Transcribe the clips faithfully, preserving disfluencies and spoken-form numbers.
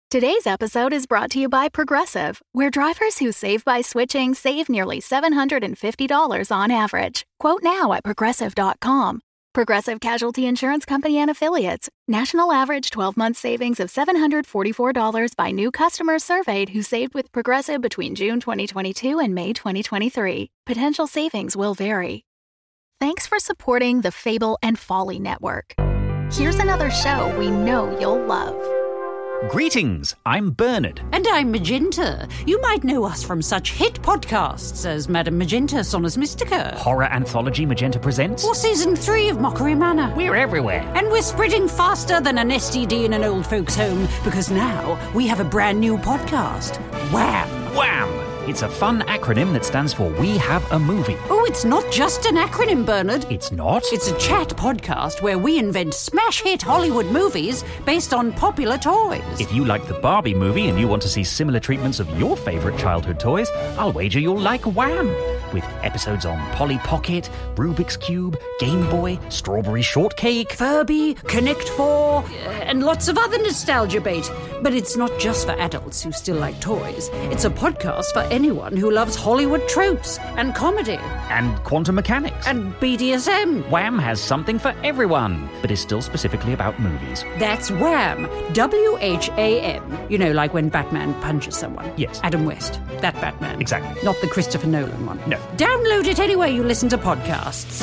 Today's episode is brought to you by Progressive, where drivers who save by switching save nearly seven hundred fifty dollars on average. Quote now at progressive dot com. Progressive Casualty Insurance Company and Affiliates. National average twelve-month savings of seven hundred forty-four dollars by new customers surveyed who saved with Progressive between June twenty twenty-two and May twenty twenty-three. Potential savings will vary. Thanks for supporting the Fable and Folly Network. Here's another show we know you'll love. Greetings, I'm Bernard. And I'm Magenta. You might know us from such hit podcasts as Madame Magenta, Sonus Mystica. Horror anthology Magenta Presents. Or Season three of Mockery Manor. We're everywhere. And we're spreading faster than an S T D in an old folks' home, because now we have a brand new podcast. Wham! Wham! It's a fun acronym that stands for We Have a Movie. Oh, it's not just an acronym, Bernard. It's not? It's a chat podcast where we invent smash hit Hollywood movies based on popular toys. If you like the Barbie movie and you want to see similar treatments of your favourite childhood toys, I'll wager you'll like Wham! With episodes on Polly Pocket, Rubik's Cube, Game Boy, Strawberry Shortcake, Furby, Connect Four, and lots of other nostalgia bait. But it's not just for adults who still like toys. It's a podcast for anyone who loves Hollywood tropes and comedy. And quantum mechanics. And B D S M. Wham has something for everyone, but is still specifically about movies. That's Wham! W H A M. You know, like when Batman punches someone. Yes. Adam West. That Batman. Exactly. Not the Christopher Nolan one. No. Download it anywhere you listen to podcasts.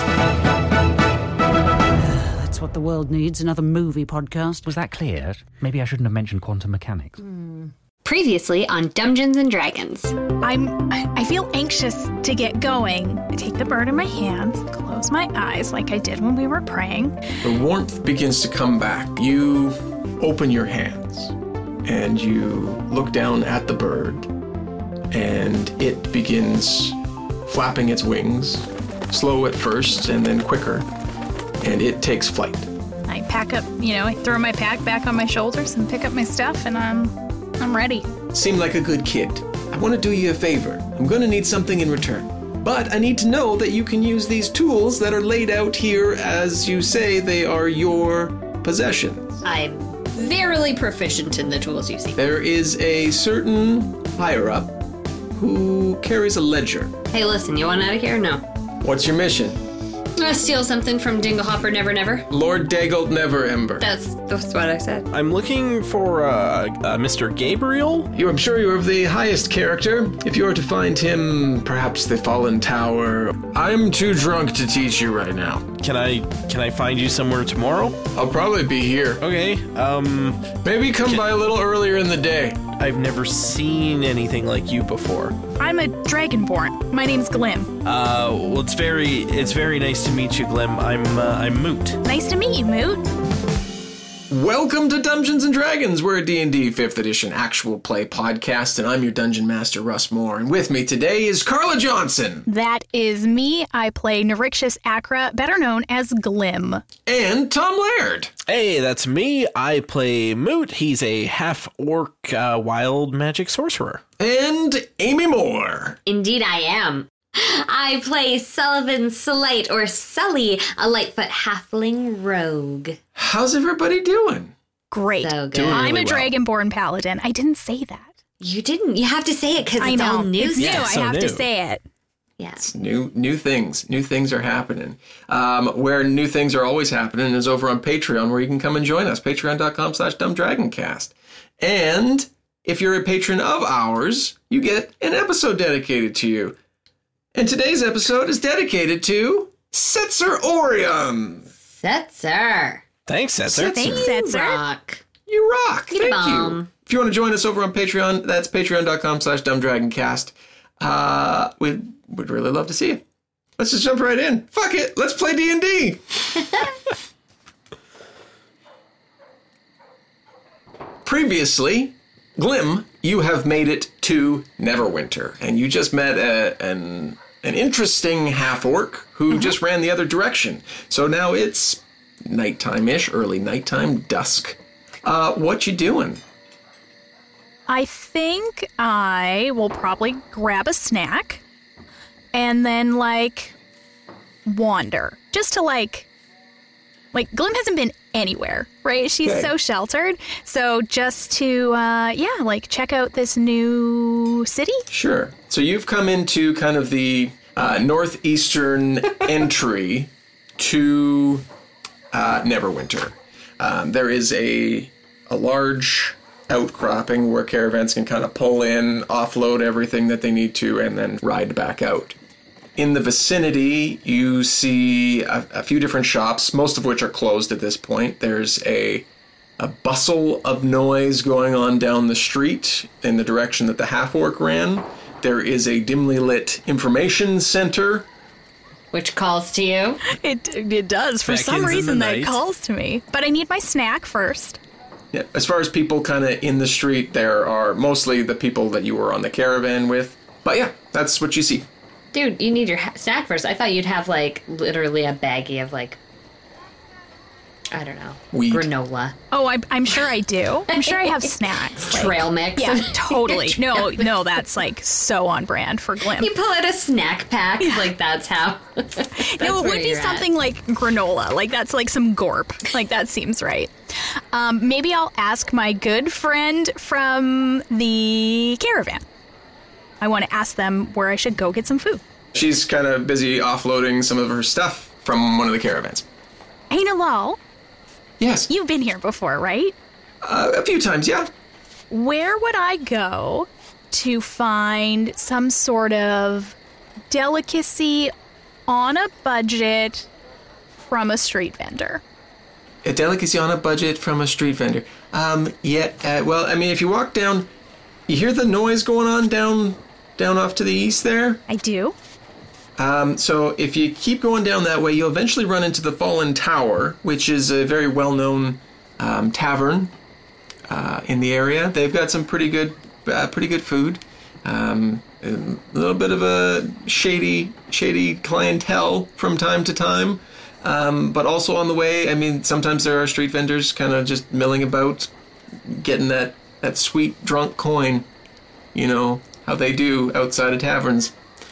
That's what the world needs, another movie podcast. Was that clear? Maybe I shouldn't have mentioned quantum mechanics. Mm. Previously on Dungeons and Dragons. I'm, I feel anxious to get going. I take the bird in my hands, close my eyes like I did when we were praying. The warmth begins to come back. You open your hands and you look down at the bird and it begins flapping its wings, slow at first and then quicker, and it takes flight. I pack up, you know, I throw my pack back on my shoulders and pick up my stuff, and I'm, I'm ready. Seem like a good kid. I want to do you a favor. I'm going to need something in return. But I need to know that you can use these tools that are laid out here as you say they are your possessions. I'm verily proficient in the tools you see. There is a certain higher-up who carries a ledger. Hey, listen, you want out of here? No. What's your mission? Uh, steal something from Dinglehopper Never Never. Lord Daggle Never Ember. That's that's what I said. I'm looking for uh, uh, Mister Gabriel. You, I'm sure you are of the highest character. If you are to find him, perhaps the Fallen Tower. I'm too drunk to teach you right now. Can I can I find you somewhere tomorrow? I'll probably be here. Okay. Um. Maybe come Can- by a little earlier in the day. I've never seen anything like you before. I'm a dragonborn. My name's Glim. Uh. Well, it's very it's very nice to meet you, Glim. I'm uh, I'm Moot. Nice to meet you, Moot. Welcome to Dungeons and Dragons. We're a D and D fifth edition actual play podcast, and I'm your Dungeon Master, Russ Moore. And with me today is Carla Johnson. That is me. I play Nerixus Acra, better known as Glim. And Tom Laird. Hey, that's me. I play Moot. He's a half-orc uh, wild magic sorcerer. And Amy Moore. Indeed I am. I play Sullivan Slight, or Sully, a Lightfoot halfling rogue. How's everybody doing? Great. So good. Doing I'm really a well. dragonborn paladin. I didn't say that. You didn't. You have to say it because I it's know. all new. It's new. Yeah, I it's so have new. to say it. Yeah. New new things. New things are happening. Um, where new things are always happening is over on Patreon, where you can come and join us. Patreon.com slash dumbdragoncast. And if you're a patron of ours, you get an episode dedicated to you. And today's episode is dedicated to Setzer Orion. Setzer. Thanks, Setzer. Thanks, Setzer. Rock. You rock. You Thank bomb. you. If you want to join us over on Patreon, that's patreon.com slash dumbdragoncast. Uh, we'd, we'd really love to see you. Let's just jump right in. Fuck it. Let's play D and D. Previously, Glim, you have made it to Neverwinter, and you just met a, an an interesting half-orc who Mm-hmm. just ran the other direction. So now it's nighttime-ish, early nighttime, dusk. Uh, what you doing? I think I will probably grab a snack and then, like, wander. Just to, like, Like, Glim hasn't been anywhere, right? She's Okay. so sheltered. So just to, uh, yeah, like, check out this new city. Sure. So you've come into kind of the uh, northeastern entry to uh, Neverwinter. Um, there is a a large outcropping where caravans can kind of pull in, offload everything that they need to, and then ride back out. In the vicinity, you see a, a few different shops, most of which are closed at this point. There's a a bustle of noise going on down the street in the direction that the half-orc ran. There is a dimly lit information center. Which calls to you. It it does. For Beckons some in the reason, that night. calls to me. But I need my snack first. Yeah, as far as people kind of in the street, there are mostly the people that you were on the caravan with. But yeah, that's what you see. Dude, you need your ha- snack first. I thought you'd have, like, literally a baggie of, like, I don't know, Weed. granola. Oh, I'm, I'm sure I do. I'm sure I have snacks. like- Trail mix. Yeah, totally. No, Trail no, that's like so on brand for Glim. You pull out a snack pack, like, that's how. that's No, it where would be you're at. something like granola. Like, that's like some gorp. Like, that seems right. Um, maybe I'll ask my good friend from the caravan. I want to ask them where I should go get some food. She's kind of busy offloading some of her stuff from one of the caravans. Hey, Nalal, Yes, you've been here before, right? uh, a few times, yeah. Where would I go to find some sort of delicacy on a budget from a street vendor? A delicacy on a budget from a street vendor. Um, yeah, uh, well, I mean, if you walk down, you hear the noise going on down, down off to the east there? I do. Um, so if you keep going down that way, you'll eventually run into the Fallen Tower, which is a very well-known um, tavern uh, in the area. They've got some pretty good, uh, pretty good food. Um, a little bit of a shady, shady clientele from time to time. Um, but also on the way, I mean, sometimes there are street vendors kind of just milling about, getting that, that sweet drunk coin. You know how they do outside of taverns.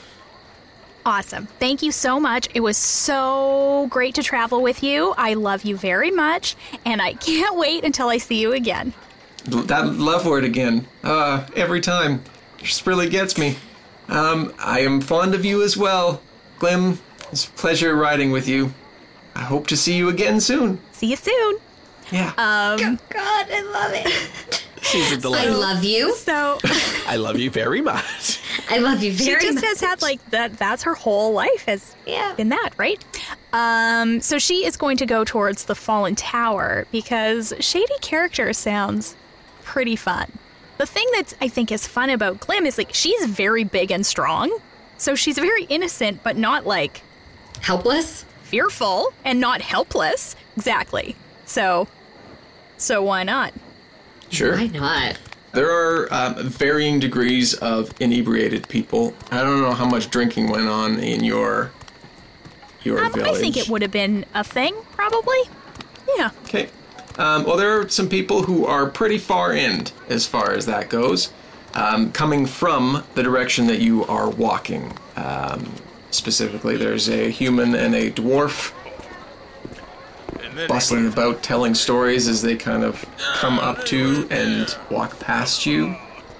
Awesome. Thank you so much. It was so great to travel with you. I love you very much, and I can't wait until I see you again. That love word again. Uh, every time. It just really gets me. Um, I am fond of you as well. Glim, it's a pleasure riding with you. I hope to see you again soon. See you soon. Yeah. Um, God, I love it. She's a I delight. love you. so I love you very much. I love you she very just much. has had like that. That's her whole life has Yeah. been that, right? Um, so she is going to go towards the Fallen Tower because shady character sounds pretty fun. The thing that I think is fun about Glim is like she's very big and strong, so she's very innocent, but not like Helpless? fearful and not helpless. Exactly. So, so why not? Sure. Why not? There are um, varying degrees of inebriated people. I don't know how much drinking went on in your your Um, village. I think it would have been a thing, probably. Yeah. Okay. Um, well, there are some people who are pretty far in as far as that goes, um, coming from the direction that you are walking. Um, specifically, there's a human and a dwarf bustling about, telling stories as they kind of come up to and walk past you.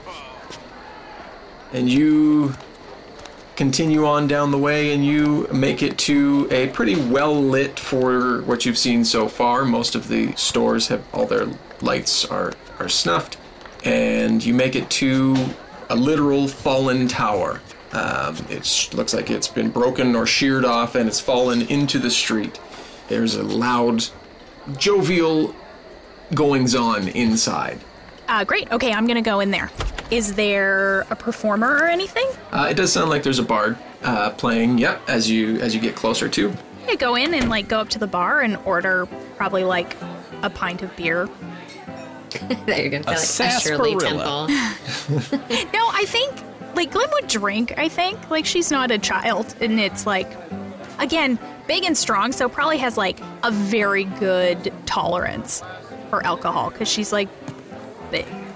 And you continue on down the way, and you make it to a pretty well lit for what you've seen so far. Most of the stores have all their lights are are snuffed, and you make it to a literal fallen tower. Um, it looks like it's been broken or sheared off, and it's fallen into the street. There's a loud, jovial goings on inside. Uh, great. Okay, I'm gonna go in there. Is there a performer or anything? Uh, it does sound like there's a bard uh, playing. Yep, as you as you get closer to. I go in and like go up to the bar and order probably like a pint of beer. That you're gonna feel A like a Shirley sarsaparilla. Temple. No, I think like Glim would drink. I think like she's not a child, and it's like again big and strong, so probably has like a very good tolerance for alcohol because she's like big.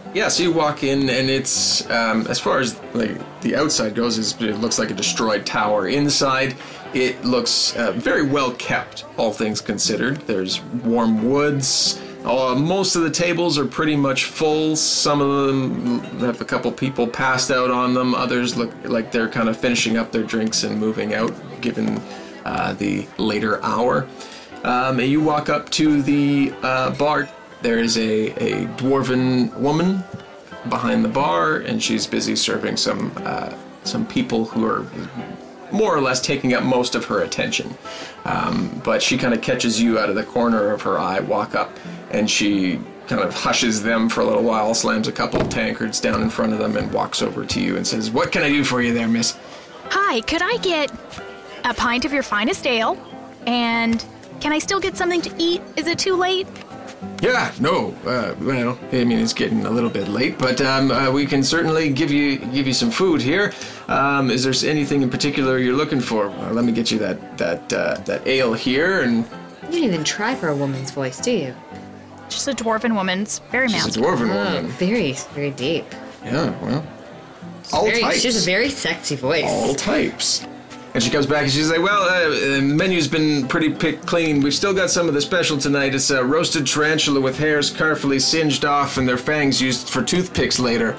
Yeah, so you walk in, and it's, um, as far as like the outside goes, is it looks like a destroyed tower. Inside, it looks uh, very well kept, all things considered. There's warm woods. Uh, most of the tables are pretty much full. Some of them have a couple people passed out on them. Others look like they're kind of finishing up their drinks and moving out, given uh, the later hour. Um, and you walk up to the uh, bar. There is a, a dwarven woman behind the bar, and she's busy serving some uh, some people who are more or less taking up most of her attention. Um, but she kind of catches you out of the corner of her eye, walk up, and she kind of hushes them for a little while, slams a couple of tankards down in front of them, and walks over to you and says, "What can I do for you there, miss?" Hi, could I get a pint of your finest ale? And can I still get something to eat? Is it too late? Yeah, no, uh, well, I mean, it's getting a little bit late, but um, uh, we can certainly give you give you some food here. Um, is there anything in particular you're looking for? Well, let me get you that that uh, that ale here, and You didn't even try for a woman's voice, do you? Just a dwarven woman's very she's a masculine. dwarven Oh, woman. very, very deep. Yeah, well, all Very, types. she has a very sexy voice. all types. And she comes back and she's like, well, uh, the menu's been pretty picked clean. We've still got some of the special tonight. It's a roasted tarantula with hairs carefully singed off and their fangs used for toothpicks later.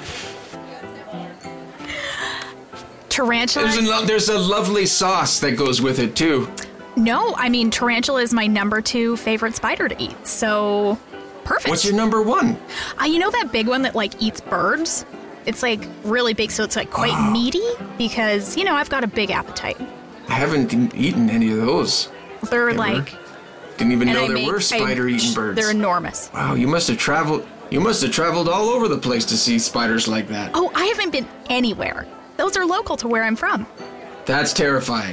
Tarantula? There's a, lo- there's a lovely sauce that goes with it, too. No, I mean, tarantula is my number two favorite spider to eat, so perfect. What's your number one? Uh, you know that big one that, like, eats birds? It's, like, really big, so it's, like, quite Oh. meaty because, you know, I've got a big appetite. I haven't e- eaten any of those. They're, Ever? like... Didn't even and know I there make- were spider-eating I- birds. They're enormous. Wow, you must have traveled. You must have traveled all over the place to see spiders like that. Oh, I haven't been anywhere. Those are local to where I'm from. That's terrifying.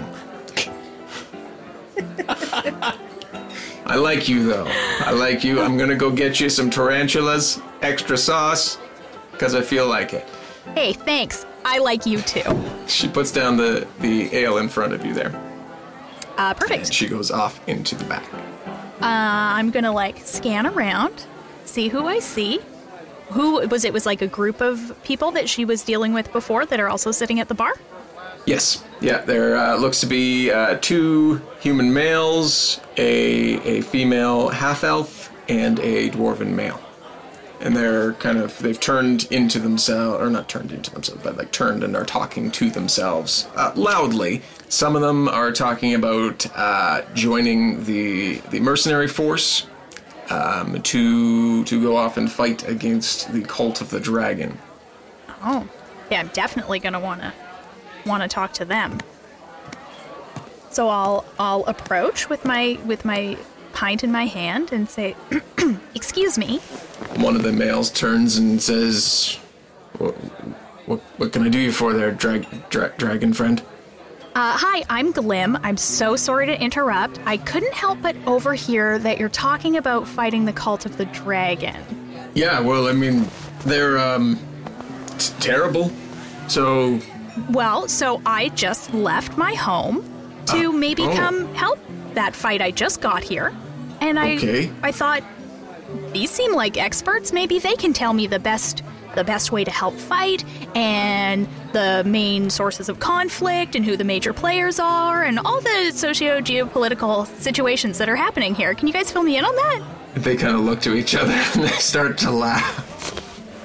I like you, though. I like you. I'm gonna go get you some tarantulas, extra sauce, because I feel like it. Hey, thanks. I like you too. She puts down the, the ale in front of you there, Uh, and perfect. she goes off into the back. Uh, I'm gonna like scan around, see who I see. Who was it? Was like a group of people that she was dealing with before that are also sitting at the bar? Yes. Yeah, there uh, looks to be uh, two human males, a, a female half-elf, and a dwarven male. And they're kind of, they've turned into themselves, or not turned into themselves, but like turned and are talking to themselves uh, loudly. Some of them are talking about uh, joining the the mercenary force um, to to go off and fight against the cult of the dragon. Oh, yeah. I'm definitely gonna wanna wanna talk to them. So I'll I'll approach with my with my pint in my hand and say, "Excuse me." One of the males turns and says, "What, what, what can I do you for there, drag, dra- dragon friend?" Uh, hi, I'm Glim. I'm so sorry to interrupt. I couldn't help but overhear that you're talking about fighting the cult of the dragon. Yeah, well, I mean, they're, um, t- terrible. So, Well, so I just left my home to maybe oh. come help that fight I just got here. And I Okay. I thought these seem like experts. Maybe they can tell me the best the best way to help fight and the main sources of conflict and who the major players are and all the socio-geopolitical situations that are happening here. Can you guys fill me in on that? they kind of look to each other and they start to laugh.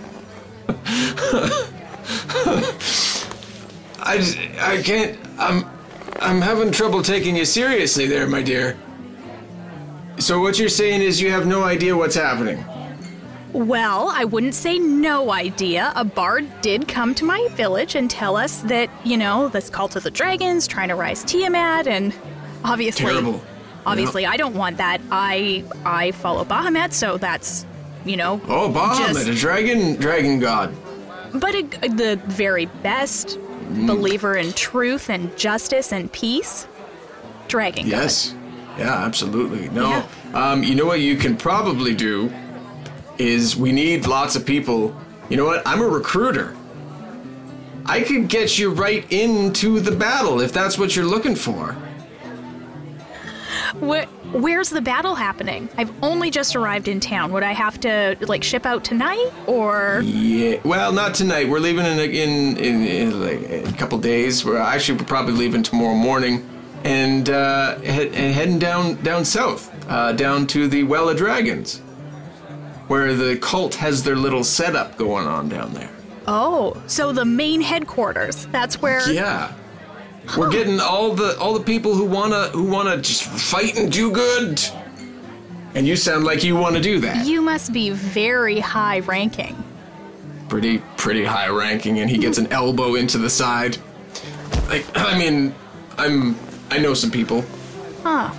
I, just- I can't, I'm, I'm having trouble taking you seriously there, my dear. So what you're saying is you have no idea what's happening? Well, I wouldn't say no idea. A bard did come to my village and tell us that, you know, this cult of the dragons trying to rise Tiamat, and obviously, Terrible. obviously, I don't want that. I I follow Bahamut, so that's, you know, Oh, Bahamut, just- a dragon, dragon god. but a, the very best believer in truth and justice and peace, dragon. god. Yes. Yeah, absolutely. No. Um, you know what you can probably do is we need lots of people. You know what? I'm a recruiter. I could get you right into the battle if that's what you're looking for. What where's the battle happening? I've only just arrived in town. Would I have to, like, ship out tonight, or...? Yeah, well, not tonight. We're leaving in, in, in, in like a couple days. We're actually we're probably leaving tomorrow morning and, uh, head, and heading down, down south, uh, down to the Well of Dragons, where the cult has their little setup going on down there. Oh, so the main headquarters. That's where... Yeah. We're getting all the all the people who wanna who wanna just fight and do good. And you sound like you want to do that. You must be very high ranking. Pretty pretty high ranking, and he gets an elbow into the side. Like, I mean, I'm I know some people. Huh.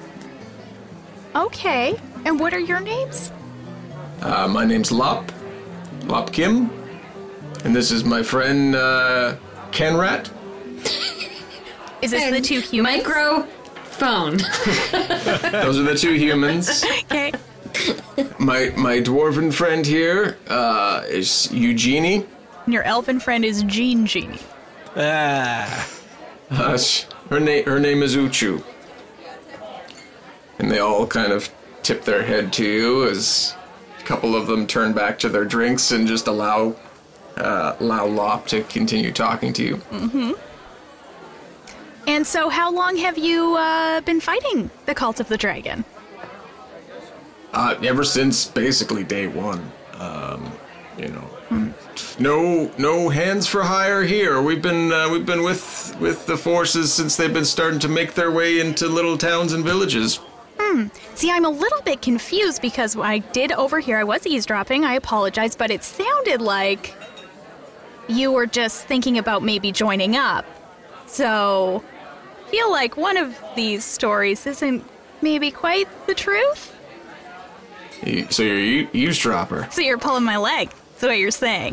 Okay. And what are your names? Uh, my name's Lop, Lop Kim, and this is my friend uh, Kenrat. Is this the two humans? Microphone. Those are the two humans. Okay. My my dwarven friend here uh, is Eugenie. And your elven friend is Jean Genie. Ah. Uh, sh- her name her name is Uchu. And they all kind of tip their head to you as a couple of them turn back to their drinks and just allow uh, allow Lop to continue talking to you. Mm-hmm. And so how long have you uh, been fighting the Cult of the Dragon? Uh, ever since basically day one. Um, you know, Hmm. no no hands for hire here. We've been uh, we've been with with the forces since they've been starting to make their way into little towns and villages. Hmm. See, I'm a little bit confused because when I did overhear, I was eavesdropping, I apologize, but it sounded like you were just thinking about maybe joining up. So, I feel like one of these stories isn't maybe quite the truth. You, so you're a e- eavesdropper. So you're pulling my leg. That's what you're saying.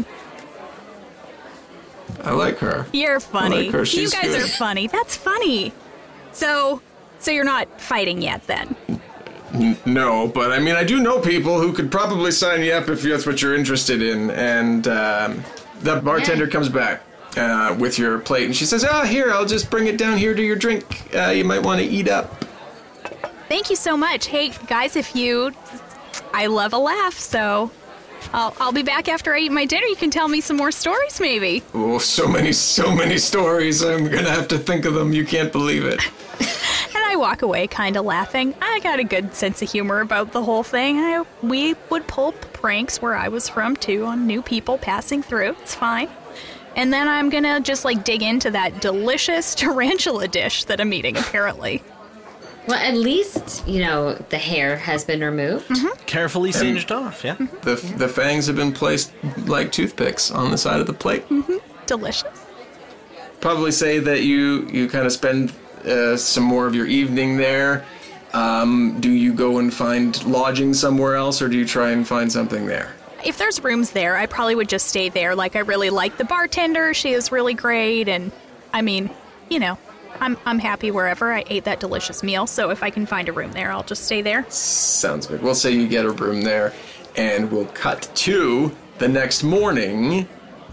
I like her. You're funny. I like her. You She's guys good. are funny. That's funny. So, so you're not fighting yet then? N- no, but I mean, I do know people who could probably sign you up if that's what you're interested in. And um, the bartender comes back uh, with your plate, and she says, "Ah, here, I'll just bring it down here to your drink. Uh, you might want to eat up." Thank you so much. Hey, guys, if you... I love a laugh, so I'll, I'll be back after I eat my dinner. You can tell me some more stories, maybe. Oh, so many, so many stories. I'm gonna have to think of them. You can't believe it. And I walk away kind of laughing. I got a good sense of humor about the whole thing. I, we would pull pranks where I was from, too, on new people passing through. It's fine. And then I'm going to just, like, dig into that delicious tarantula dish that I'm eating, apparently. Well, at least, you know, the hair has been removed. Mm-hmm. Carefully singed off, yeah. The the fangs have been placed like toothpicks on the side of the plate. Mm-hmm. Delicious. Probably say that you you kind of spend uh, some more of your evening there. Um, do you go and find lodging somewhere else, or do you try and find something there? If there's rooms there, I probably would just stay there. Like, I really like the bartender. She is really great. And, I mean, you know, I'm I'm happy wherever. I ate that delicious meal. So if I can find a room there, I'll just stay there. Sounds good. We'll say you get a room there, and we'll cut to the next morning.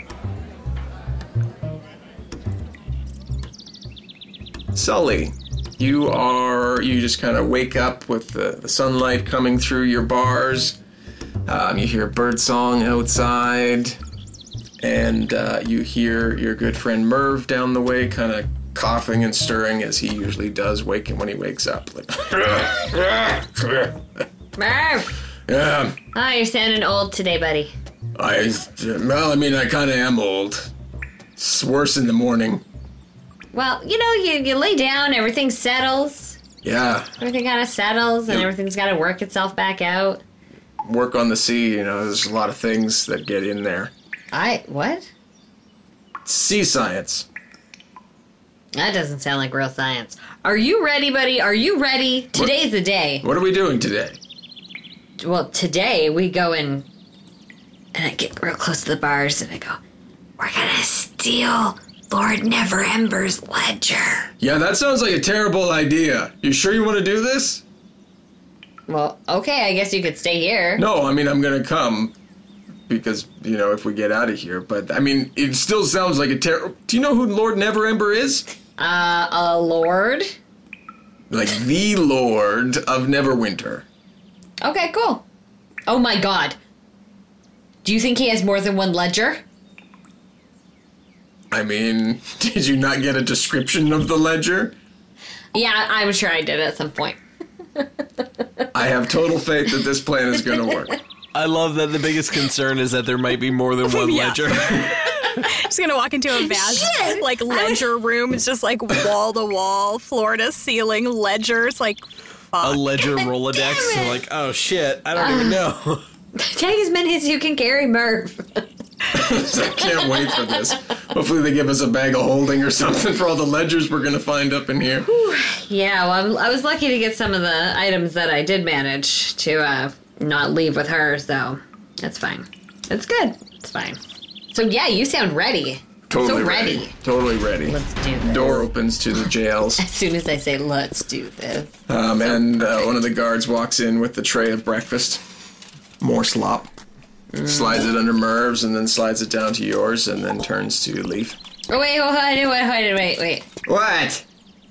Sully, you are, you just kind of wake up with the, the sunlight coming through your bars. Um, you hear birdsong outside, and uh, you hear your good friend Merv down the way kind of coughing and stirring as he usually does wake when he wakes up. Like, Merv! yeah, Oh, you're sounding old today, buddy. I, well, I mean, I kind of am old. It's worse in the morning. Well, you know, you, you lay down, everything settles. Yeah, Everything kind of settles, and Yep. everything's got to work itself back out. work on the sea, you know, there's a lot of things that get in there. I... what? Sea science. That doesn't sound like real science. Are you ready, buddy? Are you ready? Today's the day. What are we doing today? Well, today we go in, and I get real close to the bars, and I go, we're gonna steal Lord Neverember's ledger. Yeah, that sounds like a terrible idea. You sure you want to do this? Well, okay, I guess you could stay here. No, I mean, I'm going to come because, you know, if we get out of here. But, I mean, it still sounds like a terrible... Do you know who Lord Neverember is? Uh, a lord? like the Lord of Neverwinter. Okay, cool. Oh my god. Do you think he has more than one ledger? I mean, did you not get a description of the ledger? Yeah, I'm sure I did at some point. I have total faith that this plan is going to work. I love that the biggest concern is that there might be more than one Yeah. ledger. Just gonna walk into a vast, like, ledger room. It's just like wall to wall, floor to ceiling ledgers. Like, fuck. A ledger Rolodex. So like, oh shit, I don't even know. Take as many as you can carry, Merv. I can't wait for this. Hopefully they give us a bag of holding or something for all the ledgers we're going to find up in here. Yeah, well, I was lucky to get some of the items that I did manage to uh, not leave with her, so that's fine. It's good. It's fine. So yeah, you sound ready. Totally so ready. ready. Totally ready. Let's do this. Door opens to the jails. As soon as I say, let's do this. Um, and uh, one of the guards walks in with the tray of breakfast. More slop. Mm. Slides it under Merv's and then slides it down to yours and then turns to Leaf. Oh, wait, wait, wait, wait, wait, wait. What?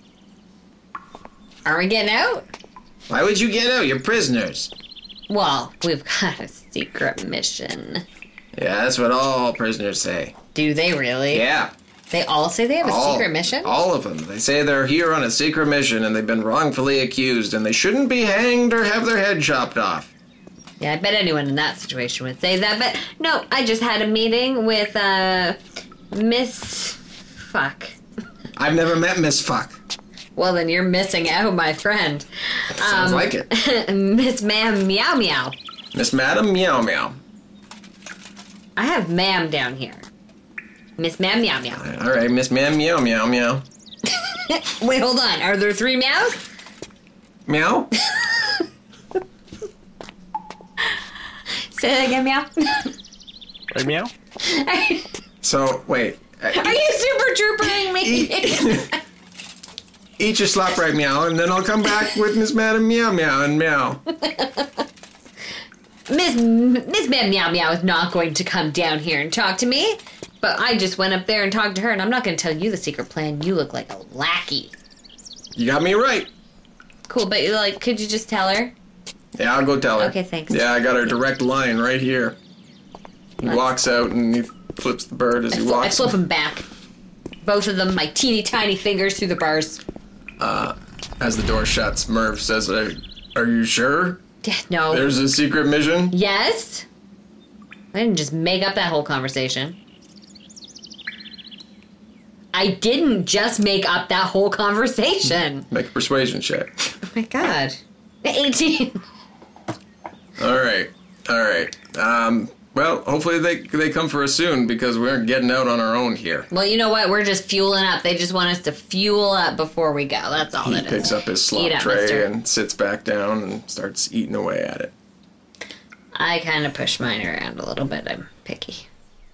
Are we getting out? Why would you get out? You're prisoners. Well, we've got a secret mission. Yeah, that's what all prisoners say. Do they really? Yeah. They all say they have a all, secret mission? All of them. They say they're here on a secret mission and they've been wrongfully accused and they shouldn't be hanged or have their head chopped off. Yeah, I bet anyone in that situation would say that, but no, I just had a meeting with, uh, Miss Fuck. I've never met Miss Fuck. Well, then you're missing out, my friend. Sounds um, like it. Miss Ma'am Meow Meow. Miss Madam Meow Meow. I have Ma'am down here. Miss Ma'am Meow Meow. All right, Miss Ma'am Meow Meow Meow. Wait, hold on. Are there three meows? Meow? Say that again, meow. Right, meow? So, wait. Are you super troopering me? Eat, eat your slop right meow, and then I'll come back with Miss Madam Meow Meow and meow. Miss Miss Ma'am Meow Meow is not going to come down here and talk to me, but I just went up there and talked to her, and I'm not going to tell you the secret plan. You look like a lackey. You got me right. Cool, but like, could you just tell her? Yeah, I'll go tell her. Okay, thanks. Yeah, I got her direct line right here. He Let's... walks out and he flips the bird as I he fl- walks. I flip him back. Both of them, my teeny tiny fingers through the bars. Uh, as the door shuts, Merv says, are, are you sure? Yeah, no. There's a secret mission? Yes? I didn't just make up that whole conversation. I didn't just make up that whole conversation. Make a persuasion check. Oh my god. eighteen. All right. All right. Um, well, hopefully they they come for us soon because we're getting out on our own here. Well, you know what? We're just fueling up. They just want us to fuel up before we go. That's all He that is. picks up his slop Eat up, tray mister. and sits back down and starts eating away at it. I kind of push mine around a little bit. I'm picky.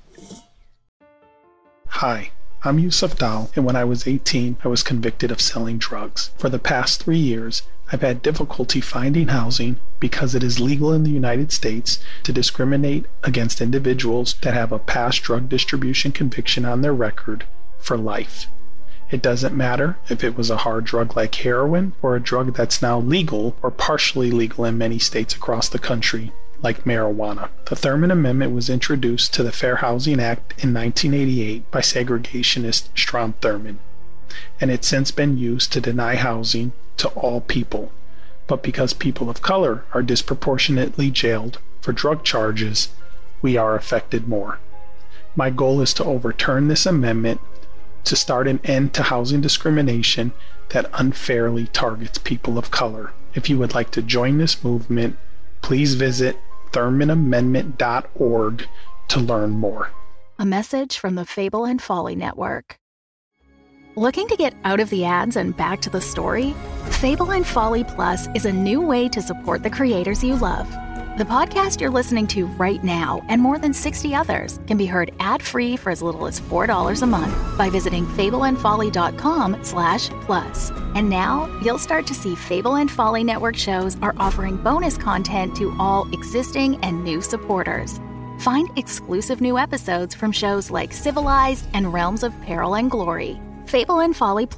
Hi, I'm Yusuf Dal, and when I was eighteen, I was convicted of selling drugs. For the past three years, I've had difficulty finding housing because it is legal in the United States to discriminate against individuals that have a past drug distribution conviction on their record for life. It doesn't matter if it was a hard drug like heroin or a drug that's now legal or partially legal in many states across the country, like marijuana. The Thurman Amendment was introduced to the Fair Housing Act in nineteen eighty-eight by segregationist Strom Thurmond, and it's since been used to deny housing to all people. But because people of color are disproportionately jailed for drug charges, we are affected more. My goal is to overturn this amendment to start an end to housing discrimination that unfairly targets people of color. If you would like to join this movement, please visit thurman amendment dot org to learn more. A message from the Fable and Folly Network. Looking to get out of the ads and back to the story? Fable and Folly Plus is a new way to support the creators you love. The podcast you're listening to right now and more than sixty others can be heard ad-free for as little as four dollars a month by visiting fableandfolly.com slash plus. And now you'll start to see Fable and Folly Network shows are offering bonus content to all existing and new supporters. Find exclusive new episodes from shows like Civilized and Realms of Peril and Glory. Fable and Folly Plus.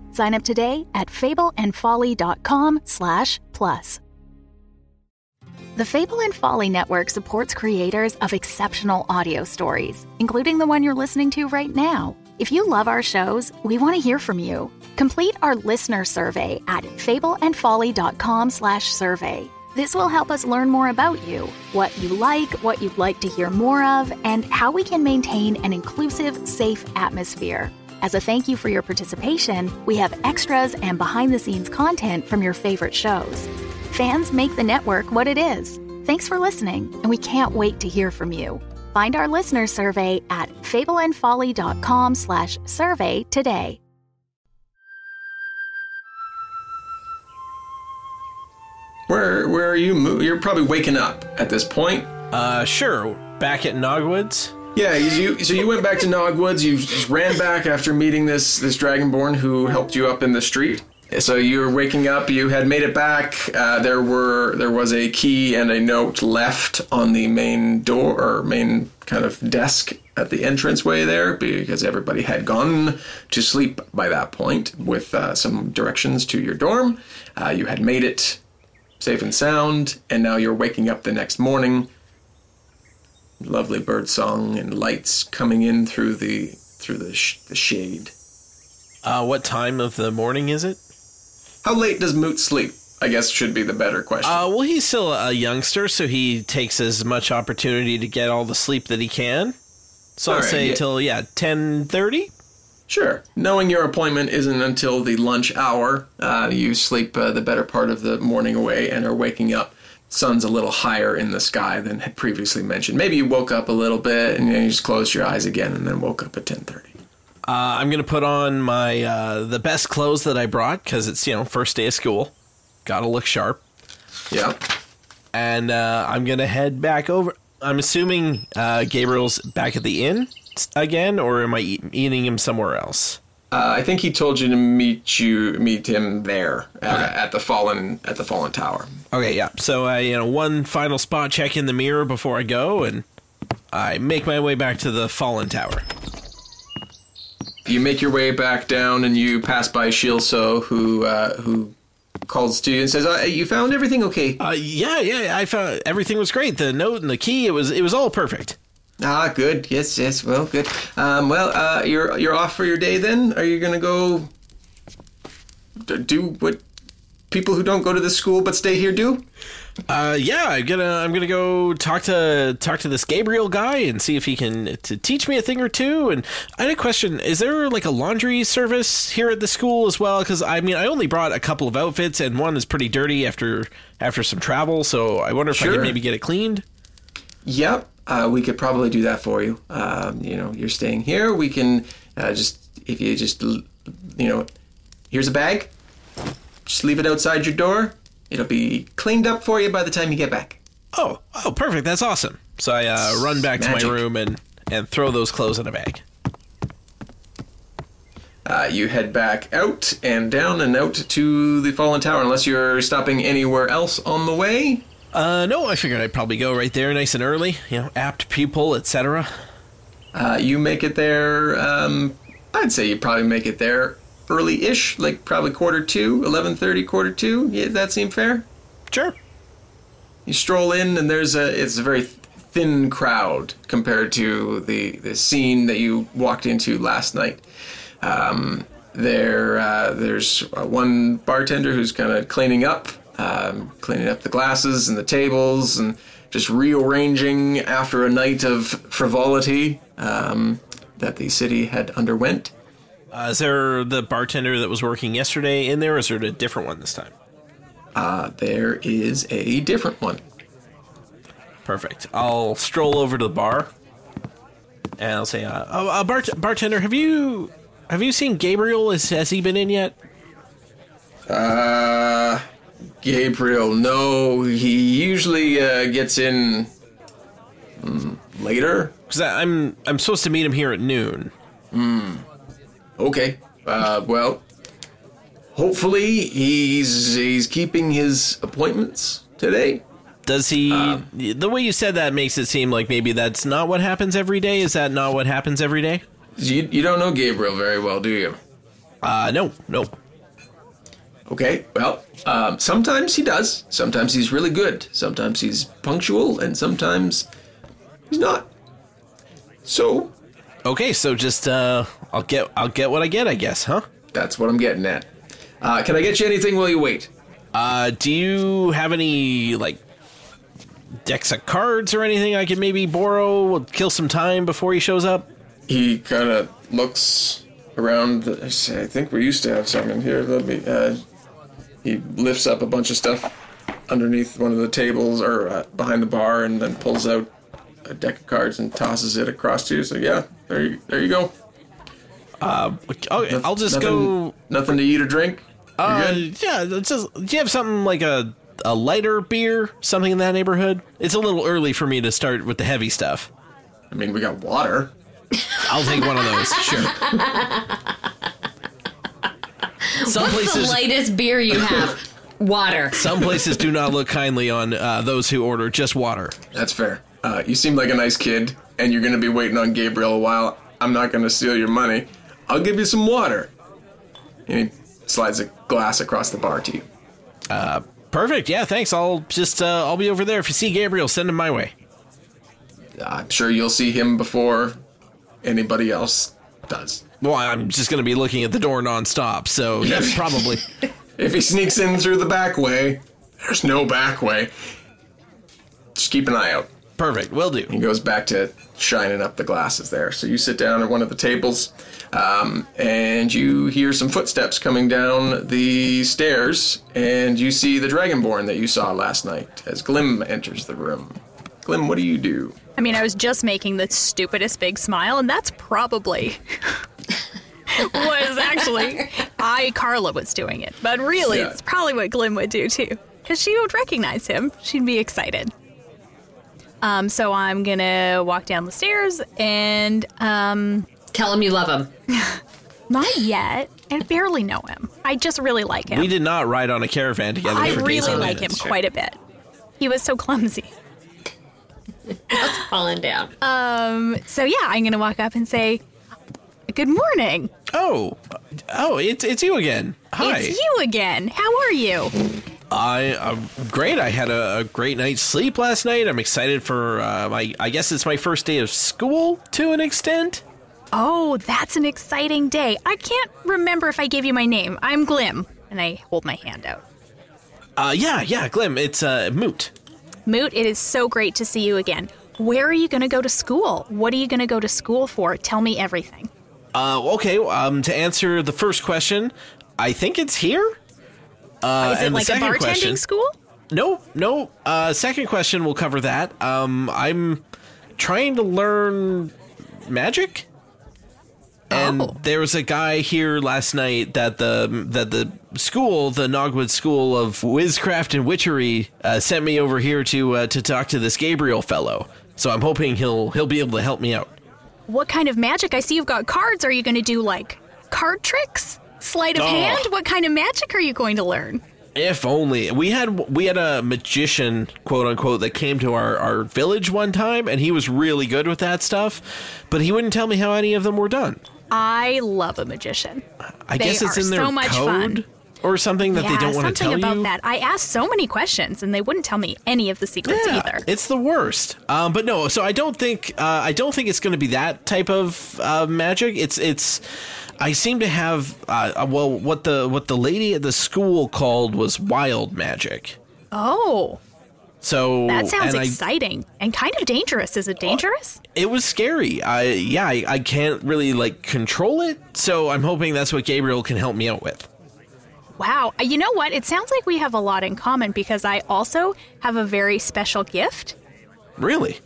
Sign up today at fableandfolly.com slash plus. The Fable and Folly Network supports creators of exceptional audio stories, including the one you're listening to right now. If you love our shows, we want to hear from you. Complete our listener survey at fableandfolly.com slash survey. This will help us learn more about you, what you like, what you'd like to hear more of, and how we can maintain an inclusive, safe atmosphere. As a thank you for your participation, we have extras and behind-the-scenes content from your favorite shows. Fans make the network what it is. Thanks for listening, and we can't wait to hear from you. Find our listener survey at fableandfolly.com slash survey today. Where where are you? Mo- You're probably waking up at this point. Uh, sure. Back at Nogwoods. Yeah, you, so you went back to Nogwoods. You just ran back after meeting this this Dragonborn who helped you up in the street. So you were waking up. You had made it back. Uh, there were there was a key and a note left on the main door or main kind of desk at the entranceway there because everybody had gone to sleep by that point with uh, some directions to your dorm. Uh, you had made it safe and sound, and now you're waking up the next morning. Lovely bird song and lights coming in through the through the, sh- the shade. Uh, what time of the morning is it? How late does Moot sleep? I guess should be the better question. Uh, well, he's still a youngster, so he takes as much opportunity to get all the sleep that he can. So All I'll right, say yeah. till, yeah, ten thirty? Sure. Knowing your appointment isn't until the lunch hour, uh, you sleep uh, the better part of the morning away and are waking up. Sun's a little higher in the sky than had previously mentioned. Maybe you woke up a little bit and then you just closed your eyes again and then woke up at ten thirty. Uh, I'm going to put on my uh, the best clothes that I brought because it's, you know, first day of school. Got to look sharp. Yeah. And uh, I'm going to head back over. I'm assuming uh, Gabriel's back at the inn again, or am I eat- eating him somewhere else? Uh, I think he told you to meet you meet him there uh, Okay. at the fallen at the fallen tower. Okay, yeah. So I, you know, one final spot check in the mirror before I go, and I make my way back to the fallen tower. You make your way back down, and you pass by Shilso, who uh, who calls to you and says, uh, "You found everything okay?" Uh, yeah, yeah. I found everything was great. The note and the key, it was, it was all perfect. Ah, good. Yes, yes. Well, good. Um, well, uh, you're you're off for your day then. Are you gonna go d- do what people who don't go to this school but stay here do? Uh, yeah. I'm gonna, I'm gonna go talk to talk to this Gabriel guy and see if he can to teach me a thing or two. And I had a question: is there like a laundry service here at the school as well? Because I mean, I only brought a couple of outfits, and one is pretty dirty after after some travel. So I wonder if I Sure. could maybe get it cleaned. Yep. Uh, we could probably do that for you. Um, you know, you're staying here. We can uh, just, if you just, you know, here's a bag. Just leave it outside your door. It'll be cleaned up for you by the time you get back. Oh, oh, perfect. That's awesome. So I uh, run back Magic. to my room and, and throw those clothes in a bag. Uh, you head back out and down and out to the Fallen Tower, unless you're stopping anywhere else on the way. Uh, no, I figured I'd probably go right there nice and early. You know, apt pupil, et cetera. Uh, you make it there, um, I'd say you probably make it there early-ish, like probably quarter two, eleven thirty, quarter two. Yeah, does that seem fair? Sure. You stroll in, and there's a it's a very thin crowd compared to the, the scene that you walked into last night. Um, there uh, there's uh, one bartender who's kind of cleaning up, um, cleaning up the glasses and the tables, and just rearranging after a night of frivolity um, that the city had underwent. Uh, is there the bartender that was working yesterday in there, or is there a different one this time? Uh, there is a different one. Perfect. I'll stroll over to the bar, and I'll say, uh, oh, uh, bart- bartender, have you have you seen Gabriel? Has, has he been in yet? Uh, Gabriel, no, he usually uh, gets in mm, later. Because I'm I'm supposed to meet him here at noon. Hmm. Okay. Uh, well, hopefully he's he's keeping his appointments today. Does he? Um, the way you said that makes it seem like maybe that's not what happens every day. Is that not what happens every day? You you don't know Gabriel very well, do you? Uh, no, no. Okay, well, um, sometimes he does. Sometimes he's really good. Sometimes he's punctual, and sometimes he's not. So, okay, so just uh, I'll get I'll get what I get, I guess, huh? That's what I'm getting at. Uh, can I get you anything while you wait? Uh, do you have any like decks of cards or anything I could maybe borrow? We'll kill some time before he shows up. He kind of looks around. I think we used to have some in here. Let me. Uh, he lifts up a bunch of stuff underneath one of the tables or uh, behind the bar, and then pulls out a deck of cards and tosses it across to you. So yeah, there you there you go. Uh, okay, No, I'll just nothing, go. Nothing to eat or drink. You're Uh, good? yeah. It's just, do you have something like a a lighter beer, something in that neighborhood? It's a little early for me to start with the heavy stuff. I mean, we got water. I'll take one of those. Sure. Some What's places, the lightest beer you have? Water. some places do not look kindly on uh, those who order just water. That's fair. Uh, you seem like a nice kid, and you're going to be waiting on Gabriel a while. I'm not going to steal your money. I'll give you some water. And he slides a glass across the bar to you. Uh, perfect. Yeah, thanks. I'll just uh, I'll be over there. If you see Gabriel, send him my way. I'm sure you'll see him before anybody else does. Well, I'm just going to be looking at the door nonstop, so yeah, probably. If he sneaks in through the back way, there's no back way. Just keep an eye out. Perfect. Will do. He goes back to shining up the glasses there. So you sit down at one of the tables, um, and you hear some footsteps coming down the stairs, and you see the Dragonborn that you saw last night as Glim enters the room. Glim, what do you do? I mean, I was just making the stupidest big smile, and that's probably was actually I, Carla, was doing it. But really, Yeah. it's probably what Glim would do, too. Because she would recognize him. She'd be excited. Um, so I'm going to walk down the stairs and... Um, Tell him you love him. not yet. I barely know him. I just really like him. We did not ride on a caravan together I for days really on like end. him quite a bit. He was so clumsy. That's falling down. Um, so yeah, I'm gonna walk up and say, "Good morning. Oh, oh, it's it's you again. Hi. It's you again. How are you?" I I'm great. I had a, a great night's sleep last night. I'm excited for uh, my. I guess it's my first day of school to an extent. Oh, that's an exciting day. I can't remember if I gave you my name. I'm Glim, and I hold my hand out. Uh, yeah, yeah, Glim. It's uh, Moot. Moot, it is so great to see you again. Where are you going to go to school? What are you going to go to school for? Tell me everything. Uh, okay. Um, to answer the first question, I think it's here. Uh, is it and like the a second bartending question, school? No, no. Uh, second question will cover that. Um, I'm trying to learn magic. And Oh. there was a guy here last night that the that the school, the Nogwood School of Wizcraft and Witchery, uh, sent me over here to uh, to talk to this Gabriel fellow. So I'm hoping he'll he'll be able to help me out. What kind of magic? I see you've got cards. Are you going to do like card tricks? Sleight of Oh. hand? What kind of magic are you going to learn? If only we had we had a magician, quote unquote, that came to our, our village one time, and he was really good with that stuff, but he wouldn't tell me how any of them were done. I love a magician. I They guess it's are in their so much code fun. or something that yeah, they don't want to tell something about you. that. I asked so many questions, and they wouldn't tell me any of the secrets Yeah, either. it's the worst. Um, but no, so I don't think uh, I don't think it's going to be that type of uh, magic. It's it's. I seem to have uh, well, what the what the lady at the school called was wild magic. Oh, So that sounds and I- exciting and kind of dangerous. Is it dangerous? It was scary. I yeah, I, I can't really like control it. So I'm hoping that's what Gabriel can help me out with. Wow. You know what? It sounds like we have a lot in common because I also have a very special gift. Really?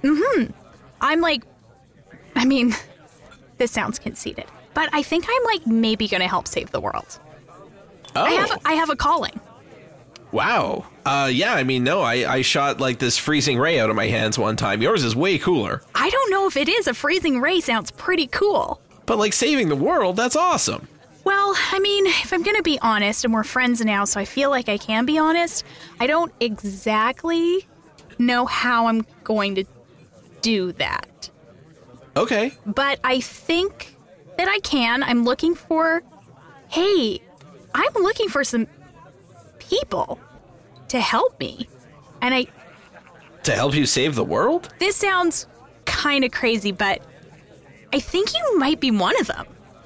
I'm like, I mean, this sounds conceited, but I think I'm like maybe going to help save the world. Oh, I have I have a calling. wow. Uh, yeah. I mean, no, I I shot like this freezing ray out of my hands one time. Yours is way cooler. I don't know if it is. A freezing ray sounds pretty cool. But like saving the world, that's awesome. Well, I mean, if I'm going to be honest, and we're friends now, so I feel like I can be honest, I don't exactly know how I'm going to do that. Okay. But I think that I can. I'm looking for Hey, I'm looking for some people to help me. And I... To help you save the world? This sounds kind of crazy, but I think you might be one of them.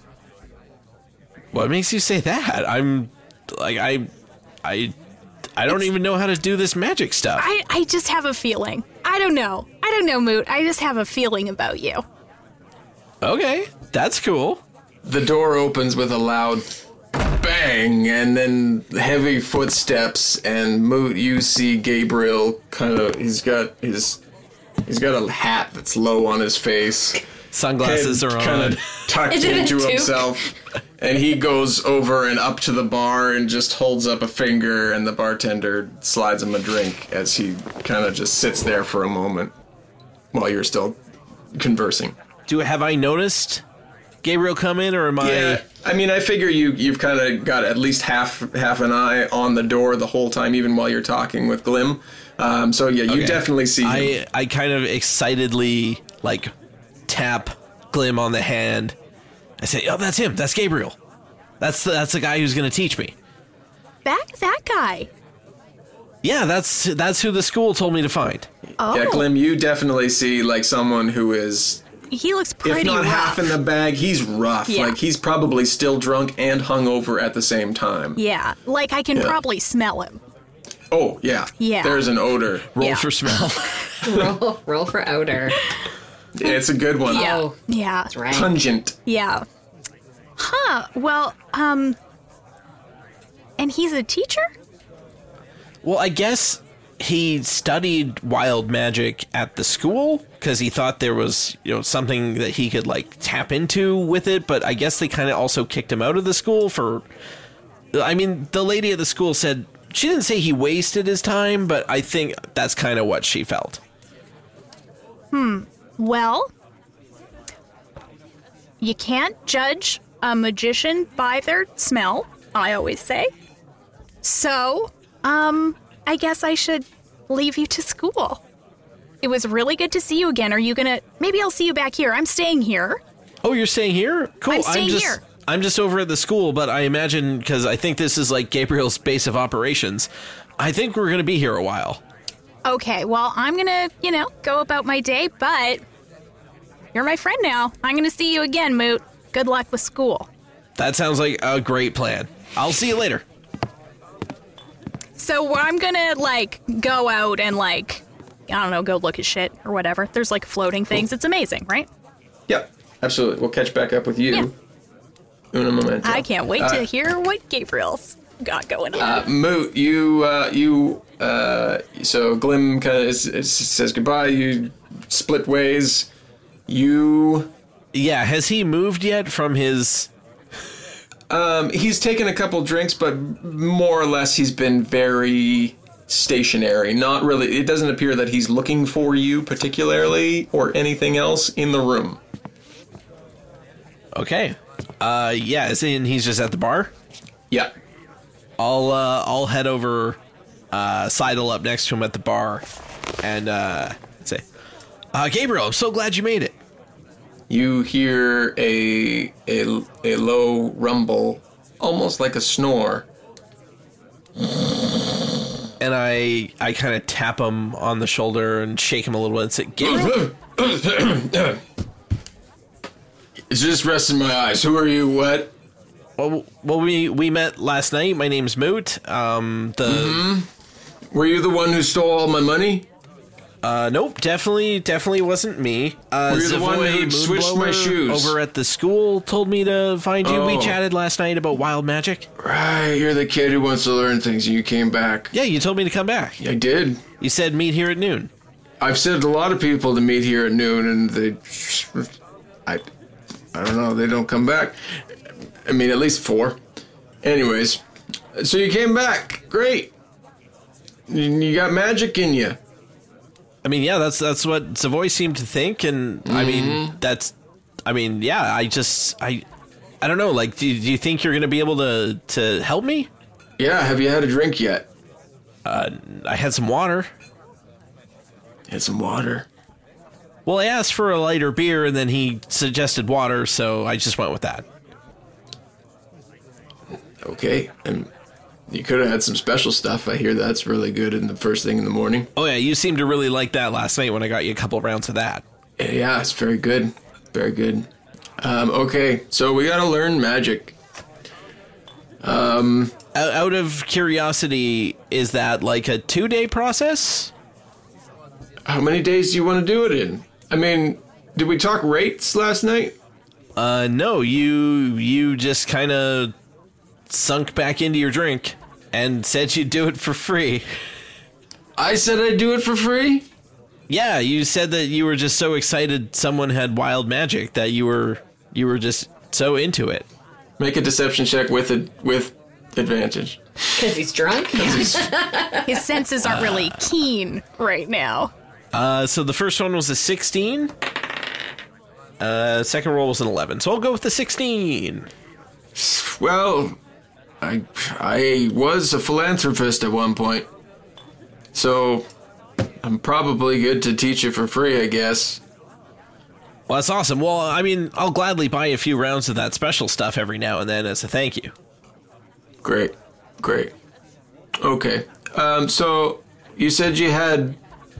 What makes you say that? I'm... Like, I... I... I don't it's, even know how to do this magic stuff. I, I just have a feeling. I don't know. I don't know, Moot. I just have a feeling about you. Okay, that's cool. The door opens with a loud bang, and then heavy footsteps, and Moot, you see Gabriel kind of, he's got his, he's got a hat that's low on his face. Sunglasses are on. Kind of tucked into himself. And he goes over and up to the bar and just holds up a finger, and the bartender slides him a drink as he kind of just sits there for a moment while you're still conversing. Do have I noticed Gabriel come in, or am I... Yeah, I mean, I figure you, you've kind of got at least half half an eye on the door the whole time, even while you're talking with Glim. Um, so, yeah, you okay. definitely see him. I, I kind of excitedly, like, tap Glim on the hand. I say, oh, that's him. That's Gabriel. That's the, that's the guy who's going to teach me. That that guy? Yeah, that's that's who the school told me to find. Oh. Yeah, Glim, you definitely see, like, someone who is... He looks pretty If not rough. half in the bag, he's rough. Yeah. Like, he's probably still drunk and hungover at the same time. Yeah, like I can Yeah. probably smell him. Oh, yeah. Yeah. There's an odor. Roll Yeah. for smell. roll, roll for odor. It's a good one. Yeah. Oh, Yeah. that's right. Pungent. Yeah. Huh. Well, um... And he's a teacher? Well, I guess he studied wild magic at the school because he thought there was, you know, something that he could, like, tap into with it, but I guess they kind of also kicked him out of the school for... I mean, the lady at the school said... She didn't say he wasted his time, but I think that's kind of what she felt. Hmm. Well... You can't judge a magician by their smell, I always say. So, um, I guess I should leave you to school. It was really good to see you again. Are you gonna... Maybe I'll see you back here. I'm staying here. Oh, you're staying here? Cool. I'm staying just, here. I'm just over at the school, but I imagine, because I think this is like Gabriel's base of operations, I think we're going to be here a while. Okay, well, I'm gonna, you know, go about my day, but you're my friend now. I'm gonna see you again, Moot. Good luck with school. That sounds like a great plan. I'll see you later. So I'm gonna, like, go out and, like, I don't know, go look at shit or whatever. There's, like, floating things. It's amazing, right? Yep, absolutely. We'll catch back up with you. Yeah. In a moment. I can't wait uh, to hear what Gabriel's got going on. Uh, Moot, you, uh, you, uh, so Glim kind of says goodbye. You split ways. You... Yeah, has he moved yet from his... Um, he's taken a couple drinks, but more or less he's been very stationary. Not really, it doesn't appear that he's looking for you particularly or anything else in the room. Okay. Uh, yeah, is he, and he's just at the bar? Yeah. I'll, uh, I'll head over, uh, sidle up next to him at the bar and, uh, say, uh, Gabriel, I'm so glad you made it. You hear a, a, a low rumble, almost like a snore. And I I kind of tap him on the shoulder and shake him a little bit and say, Gabriel? It's just resting my eyes. Who are you? What? Well, well we, we met last night. My name's Moot. Um, the mm-hmm. Were you the one who stole all my money? Uh, nope, definitely, definitely wasn't me. Uh, Were you the one who switched my shoes? Over at the school told me to find you. Oh. We chatted last night about wild magic. Right, you're the kid who wants to learn things and you came back. Yeah, you told me to come back. I did. You said meet here at noon. I've said a lot of people to meet here at noon and they... I, I don't know, they don't come back. I mean, at least four. Anyways, so you came back. Great. You got magic in you. I mean, yeah, that's that's what Savoy seemed to think, and mm-hmm. I mean, that's, I mean, yeah, I just, I, I don't know, like, do, do you think you're going to be able to, to help me? Yeah, have you had a drink yet? Uh, I had some water. Had some water? Well, I asked for a lighter beer, and then he suggested water, so I just went with that. Okay, and you could have had some special stuff. I hear that's really good in the first thing in the morning. Oh, yeah, you seemed to really like that last night when I got you a couple rounds of that. Yeah, it's very good. Very good. Um, okay, so we gotta learn magic. Um, Out of curiosity, is that like a two-day process? How many days do you want to do it in? I mean, did we talk rates last night? Uh, no, you you just kind of sunk back into your drink and said you'd do it for free. I said I'd do it for free? Yeah, you said that you were just so excited someone had wild magic that you were you were just so into it. Make a deception check with a, with advantage. Because he's drunk? His senses aren't really keen right now. Uh, so the first one was a sixteen. Uh, second roll was an eleven. So I'll go with the sixteen. Well, I I was a philanthropist at one point. So I'm probably good to teach you for free, I guess. Well, that's awesome. Well, I mean, I'll gladly buy a few rounds of that special stuff every now and then as a thank you. Great. Great. Okay. Um, so you said you had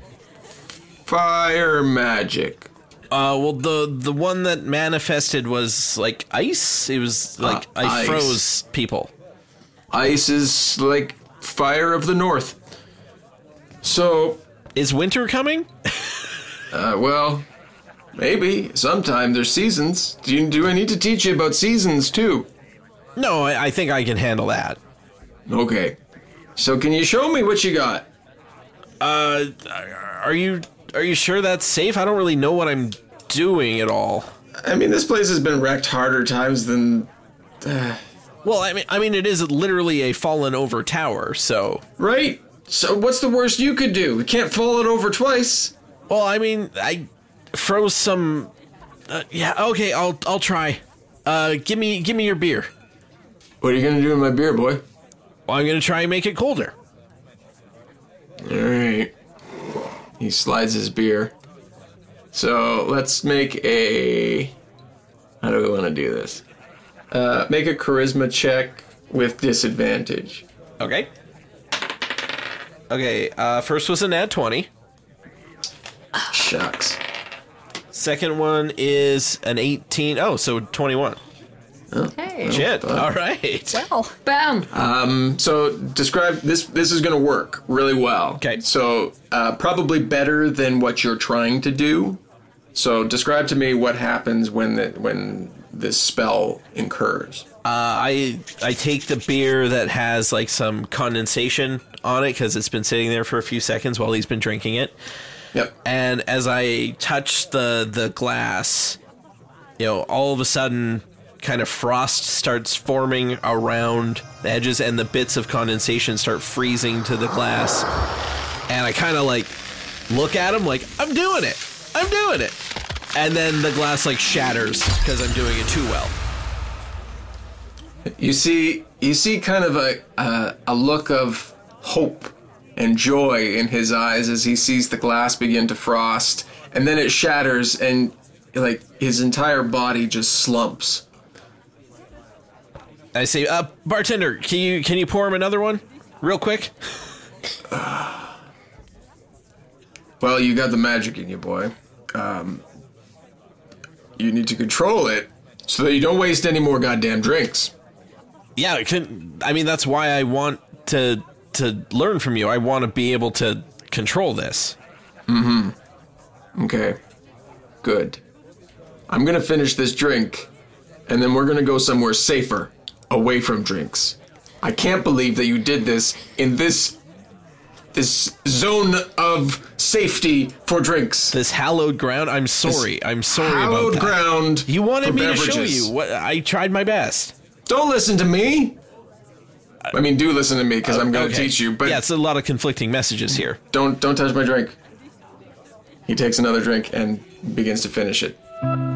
fire magic. Uh, well, the the one that manifested was like ice. It was like Uh, I ice. froze people. Ice is like fire of the north. So, Is winter coming? uh, well, maybe sometime. There's seasons. Do you, do I need to teach you about seasons too? No, I, I think I can handle that. Okay. So can you show me what you got? Uh, are you are you sure that's safe? I don't really know what I'm doing at all. I mean, this place has been wrecked harder times than... Uh, Well, I mean, I mean, it is literally a fallen over tower. So, right? So what's the worst you could do? We can't fall it over twice. well, I mean, I froze some. Uh, yeah, okay, I'll I'll try. Uh, give me give me your beer. What are you gonna do with my beer, boy? Well, I'm gonna try and make it colder. All right. He slides his beer. So let's make a... How do we want to do this? Uh, make a charisma check with disadvantage. Okay. Okay. Uh, first was a nat twenty. Shucks. Second one is an eighteen. Oh, so twenty-one. Hey. Shit. All right. Well, Boom. So describe this. This is going to work really well. Okay. So uh, probably better than what you're trying to do. So describe to me what happens when the, when this spell incurs. Uh, I I take the beer that has like some condensation on it because it's been sitting there for a few seconds while he's been drinking it. Yep. And as I touch the the glass, you know, all of a sudden, kind of frost starts forming around the edges, and the bits of condensation start freezing to the glass. And I kind of like look at him like, I'm doing it, I'm doing it. And then the glass like shatters because I'm doing it too well. You see, you see, kind of a uh, a look of hope and joy in his eyes as he sees the glass begin to frost, and then it shatters, and like his entire body just slumps. I say, uh, bartender, can you can you pour him another one, real quick? Well, you got the magic in you, boy. Um, you need to control it so that you don't waste any more goddamn drinks. Yeah, it can, I mean, that's why I want to to learn from you. I want to be able to control this. Mm-hmm. Okay. Good. I'm gonna finish this drink, and then we're gonna go somewhere safer, away from drinks. I can't believe that you did this in this this zone of safety for drinks. This hallowed ground. I'm sorry. This I'm sorry hallowed about that. ground. You wanted for me beverages. to show you. What I tried my best. Don't listen to me. I mean, do listen to me because I'm going to Okay. teach you. But yeah, it's a lot of conflicting messages here. don't don't touch my drink. He takes another drink and begins to finish it.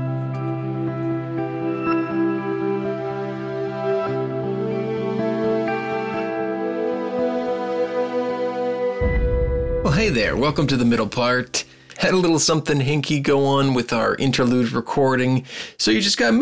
Well, hey there. Welcome to the middle part. Had a little something hinky go on with our interlude recording, so you just got me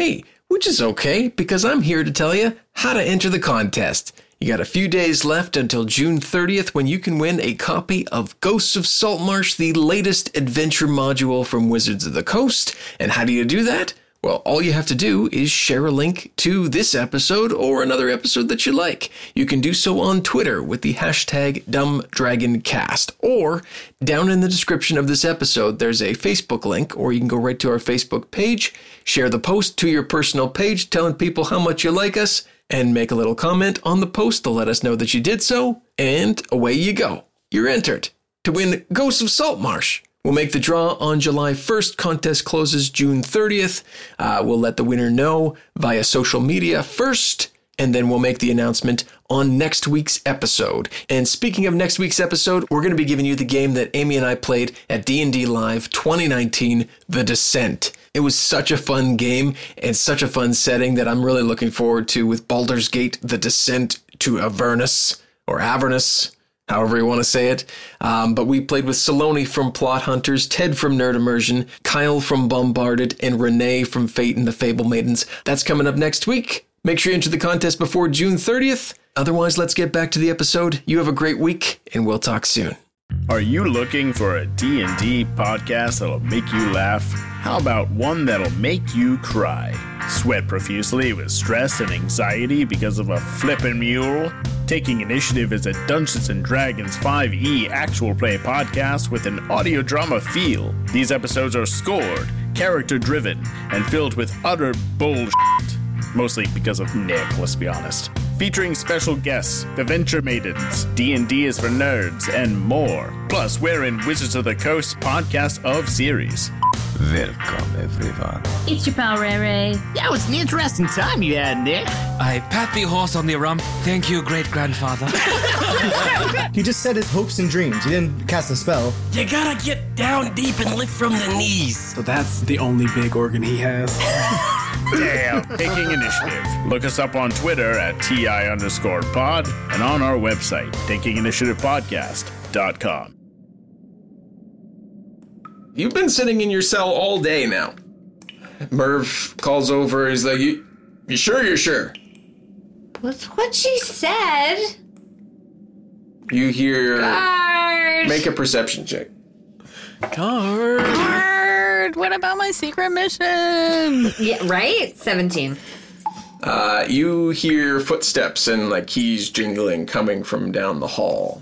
which is okay because I'm here to tell you how to enter the contest. You got a few days left until June thirtieth when you can win a copy of Ghosts of Saltmarsh, the latest adventure module from Wizards of the Coast. And how do you do that? Well, all you have to do is share a link to this episode or another episode that you like. You can do so on Twitter with the hashtag DumbDragonCast, or down in the description of this episode, there's a Facebook link, or you can go right to our Facebook page, share the post to your personal page telling people how much you like us, and make a little comment on the post to let us know that you did so, and away you go. You're entered to win Ghosts of Saltmarsh. We'll make the draw on July first. Contest closes June thirtieth. Uh, we'll let the winner know via social media first, and then we'll make the announcement on next week's episode. And speaking of next week's episode, we're going to be giving you the game that Amy and I played at D and D Live twenty nineteen, The Descent. It was such a fun game and such a fun setting that I'm really looking forward to with Baldur's Gate, The Descent to Avernus, or Avernus, however you want to say it. Um, but we played with Saloni from Plot Hunters, Ted from Nerd Immersion, Kyle from Bombarded, and Renee from Fate and the Fable Maidens. That's coming up next week. Make sure you enter the contest before June thirtieth. Otherwise, let's get back to the episode. You have a great week, and we'll talk soon. Are you looking for a D and D podcast that'll make you laugh? How about one that'll make you cry? Sweat profusely with stress and anxiety because of a flippin' mule? Taking Initiative is a Dungeons and Dragons five E actual play podcast with an audio drama feel. These episodes are scored, character-driven, and filled with utter bullshit. Mostly because of Nick, let's be honest. Featuring special guests, the Venture Maidens, D and D is for Nerds, and more. Plus, we're in Wizards of the Coast podcast of series. Welcome, everyone. It's your pal, Ray Ray. Yeah, it was an interesting time you had, Nick. I pat the horse on the rump. Thank you, great-grandfather. He just said his hopes and dreams. He didn't cast a spell. You gotta get down deep and lift from the knees. So that's the only big organ he has. Damn, Taking Initiative. Look us up on Twitter at TI underscore pod and on our website, taking initiative podcast dot com. You've been sitting in your cell all day now. Merv calls over. He's like, you, you sure you're sure? That's what she said. You hear... Guard! Make a perception check. Guard! Guard! What about my secret mission? Yeah, right? seventeen. Uh, you hear footsteps and like keys jingling coming from down the hall.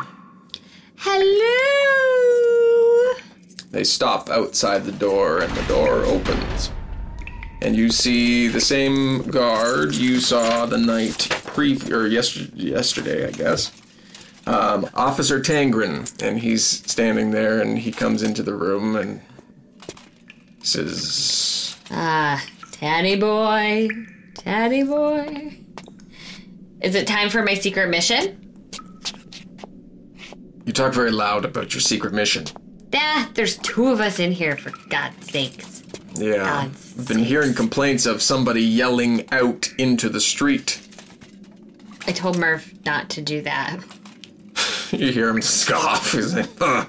Hello? They stop outside the door and the door opens. And you see the same guard you saw the night pre or yesterday, yesterday I guess. Um, Officer Tangren, and he's standing there and he comes into the room and says, Ah, Taddy boy, Taddy boy. Is it time for my secret mission? You talk very loud about your secret mission. Ah, there's two of us in here, for God's sakes. Yeah, God's I've been sakes. hearing complaints of somebody yelling out into the street. I told Murph not to do that. You hear him scoff. He's like, huh.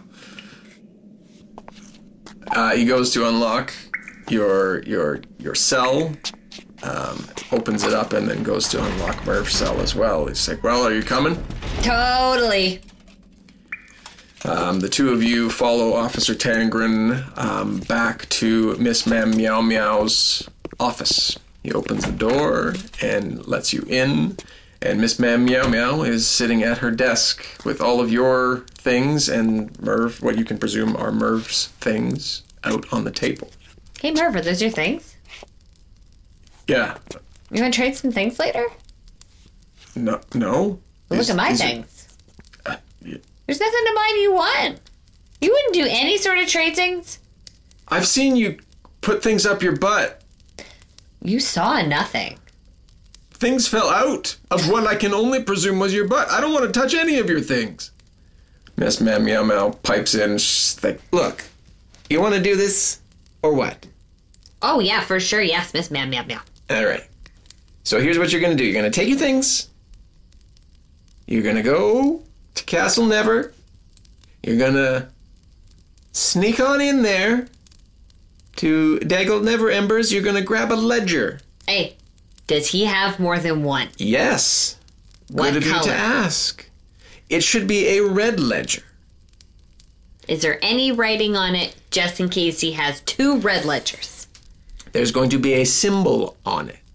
Uh, he goes to unlock your your your cell, um, opens it up, and then goes to unlock Murph's cell as well. He's like, well, are you coming? Totally. Um, the two of you follow Officer Tangren um, back to Miss Ma'am Meow Meow's office. He opens the door and lets you in. And Miss Ma'am Meow Meow is sitting at her desk with all of your things and Merv, what you can presume are Merv's things, out on the table. Hey, Merv, are those your things? Yeah. You want to trade some things later? No. No. Look Is- at my is it- things. uh, yeah. There's nothing to mine you want. You wouldn't do any sort of trade things. I've seen you put things up your butt. You saw nothing. Things fell out of what I can only presume was your butt. I don't want to touch any of your things. Miss Ma'am Meow Meow pipes in. She's like, look, you want to do this or what? Oh, yeah, for sure. Yes, Miss Ma'am Meow Meow. All right. So here's what you're going to do. You're going to take your things. You're going to go to Castle Never. You're going to sneak on in there to Daggled Never Embers. You're going to grab a ledger. Hey, Does he have more than one? Yes. What Good of you color? to ask. It should be a red ledger. Is there any writing on it just in case he has two red ledgers? There's going to be a symbol on it.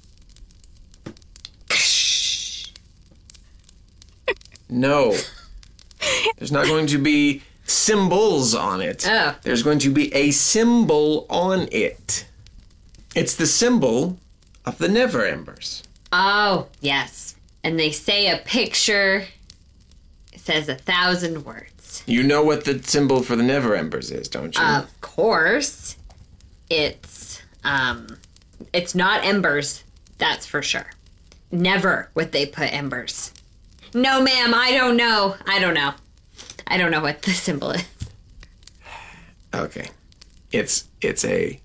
No. There's not going to be symbols on it. Oh. There's going to be a symbol on it. It's the symbol of the Never Embers. Oh, yes. And they say a picture, it says a thousand words. You know what the symbol for the Never Embers is, don't you? Of course. It's, um, it's not embers, that's for sure. Never would they put embers. No, ma'am, I don't know. I don't know. I don't know what the symbol is. Okay. It's it's a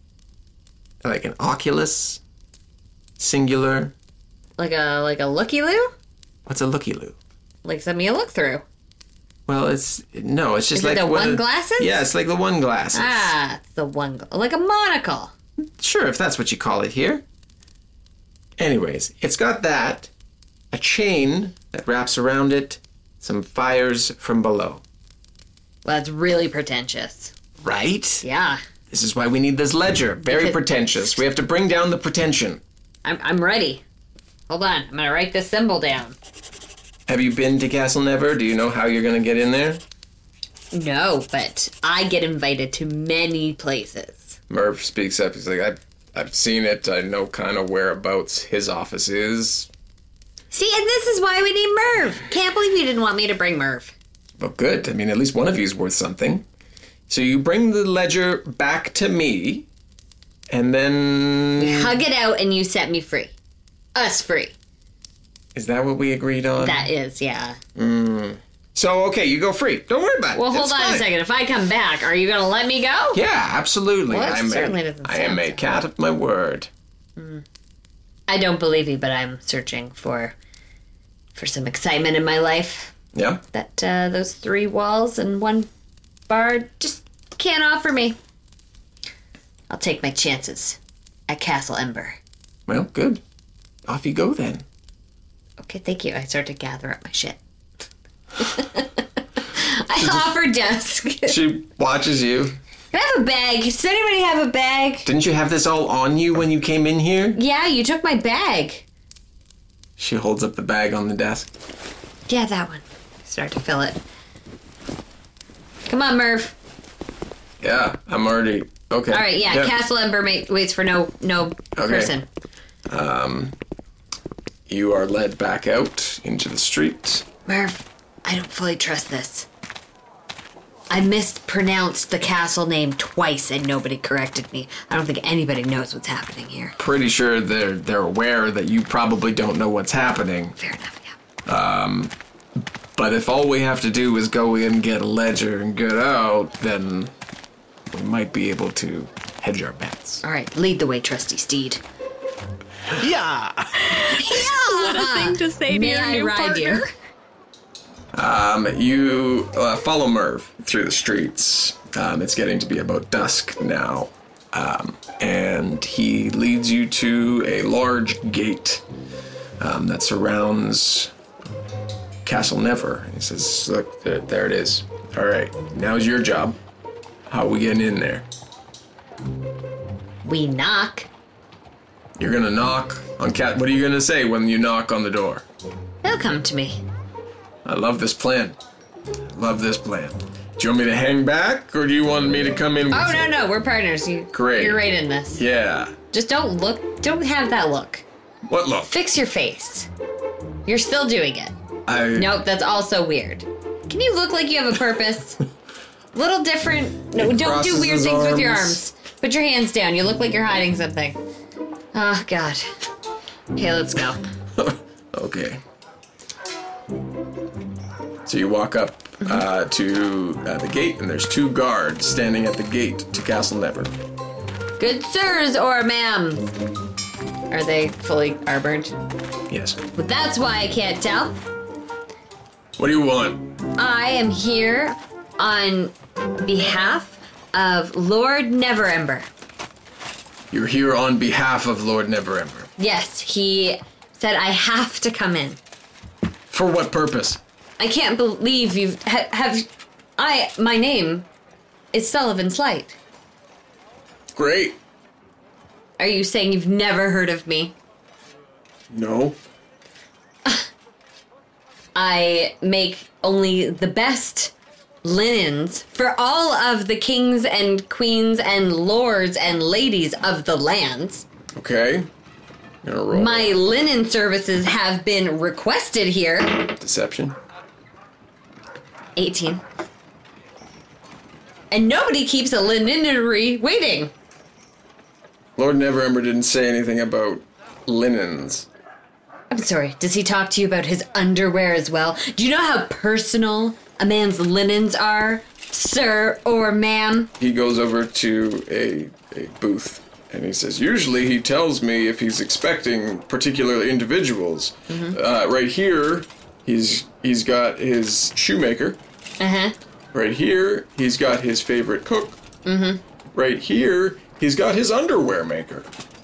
like an oculus singular. Like a like a looky-loo? What's a looky-loo? Like something you look through. Well, it's no, it's just Is it like the what one a- glasses? Yeah, it's like the one glasses. Ah, the one gla- like a monocle. Sure, if that's what you call it here. Anyways, it's got that, a chain that wraps around it, some fires from below. Well, that's really pretentious. Right? Yeah. This is why we need this ledger. Very Because- pretentious. We have to bring down the pretension. I'm I'm ready. Hold on, I'm gonna write this symbol down. Have you been to Castle Never? Do you know how you're going to get in there? No, but I get invited to many places. Merv speaks up. He's like, I've, I've seen it. I know kind of whereabouts his office is. See, and this is why we need Merv. Can't believe you didn't want me to bring Merv. Well, good. I mean, at least one of you is worth something. So you bring the ledger back to me, and then... We hug it out and you set me free. Us free. Is that what we agreed on? That is, yeah. Mm. So, okay, you go free. Don't worry about it. Well, hold It's on fine. a second. If I come back, are you going to let me go? Yeah, absolutely. Well, that I'm certainly a, doesn't I am sound a cat of my word. I don't believe you, but I'm searching for for some excitement in my life. Yeah? That uh, those three walls and one bar just can't offer me. I'll take my chances at Castle Ember. Well, good. Off you go then. Okay, thank you. I start to gather up my shit. I offer dusk. She watches you. Can I have a bag? Does anybody have a bag? Didn't you have this all on you when you came in here? Yeah, you took my bag. She holds up the bag on the desk. Yeah, that one. Start to fill it. Come on, Merv. Yeah, I'm already... Okay. All right, yeah, Castle Ember ma- waits for no no Okay. person. Um, you are led back out into the street. Merv, I don't fully trust this. I mispronounced the castle name twice and nobody corrected me. I don't think anybody knows what's happening here. Pretty sure they're they're aware that you probably don't know what's happening. Fair enough, yeah. Um, but if all we have to do is go in, get a ledger, and get out, then we might be able to hedge our bets. All right, lead the way, trusty steed. Yeah. What a thing to say May to your I new ride partner. you? Um, you uh, follow Merv through the streets. Um, it's getting to be about dusk now. Um, and he leads you to a large gate um, that surrounds Castle Never. And he says, look, there, there it is. All right, now's your job. How are we getting in there? We knock. You're gonna knock on Cat. What are you gonna say when you knock on the door? They'll come to me. I love this plan. Love this plan. Do you want me to hang back, or do you want me to come in with Oh, you? no, no, we're partners. You, Great. You're right in this. Yeah. Just don't look, don't have that look. What look? Fix your face. You're still doing it. I... Nope, that's also weird. Can you look like you have a purpose? Little different. No, He don't do crosses weird his things with your arms. arms. Put your hands down. You look like you're hiding something. Oh, God. Okay, let's go. Okay. So you walk up uh, to uh, the gate, and there's two guards standing at the gate to Castle Never. Good sirs or ma'am. Are they fully armored? Yes. But that's why I can't tell. What do you want? I am here on behalf of Lord Neverember. You're here on behalf of Lord Neverember. Yes, he said I have to come in. For what purpose? I can't believe you've... Ha, have... I... My name is Sullivan Slight. Great. Are you saying you've never heard of me? No. I make only the best linens for all of the kings and queens and lords and ladies of the lands. Okay. Gonna roll. My linen services have been requested here. Deception. eighteen. And nobody keeps a linenery waiting. Lord Neverember didn't say anything about linens. I'm sorry, does he talk to you about his underwear as well? Do you know how personal a man's linens are, sir or ma'am? He goes over to a, a booth and he says, usually he tells me if he's expecting particular individuals. Mm-hmm. Uh, right here, he's he's got his shoemaker. Uh-huh. Right here, he's got his favorite cook. Mm-hmm. Right here, he's got his underwear maker.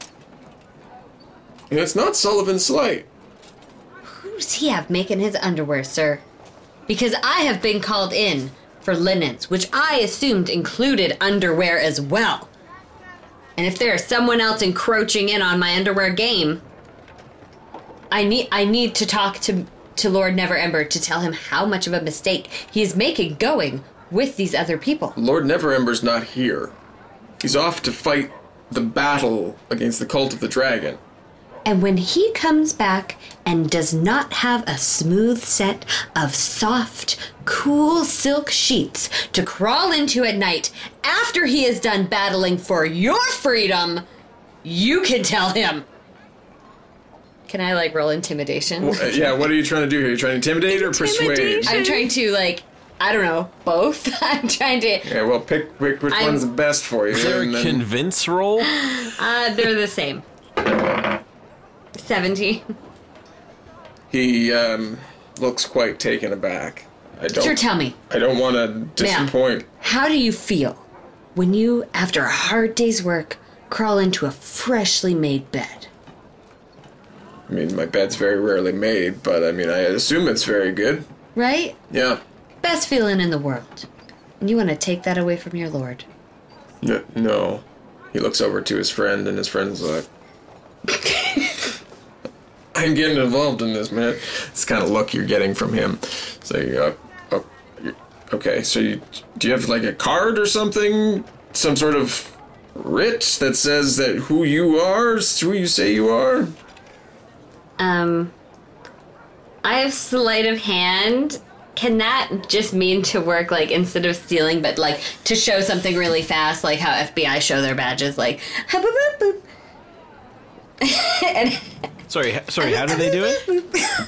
And it's not Sullivan Slight. Who does he have making his underwear, sir? Because I have been called in for linens, which I assumed included underwear as well. And if there is someone else encroaching in on my underwear game, I need I need to talk to, to Lord Neverember to tell him how much of a mistake he is making going with these other people. Lord Neverember's not here. He's off to fight the battle against the Cult of the Dragon. And when he comes back and does not have a smooth set of soft, cool silk sheets to crawl into at night after he is done battling for your freedom, you can tell him. Can I, like, roll intimidation? Well, uh, yeah, what are you trying to do here? You're trying to intimidate or persuade? I'm trying to, like, I don't know, both. I'm trying to... Yeah, well, pick, pick which I'm, one's the best for you. Is there a then... convince roll? Uh, they're the same. seventy. He um, looks quite taken aback. I don't, sure, tell me. I don't want to disappoint. Now, how do you feel when you, after a hard day's work, crawl into a freshly made bed? I mean, my bed's very rarely made, but I mean, I assume it's very good. Right? Yeah. Best feeling in the world. And you want to take that away from your lord? No. no. He looks over to his friend, and his friend's like... I'm getting involved in this, man. It's the kind of look you're getting from him. So, uh, oh, okay, so you, do you have like a card or something? Some sort of writ that says that who you are is who you say you are? Um, I have sleight of hand. Can that just mean to work, like, instead of stealing, but, like, to show something really fast, like how F B I show their badges, like, boop, boop, boop. and, sorry, sorry, how do they do it?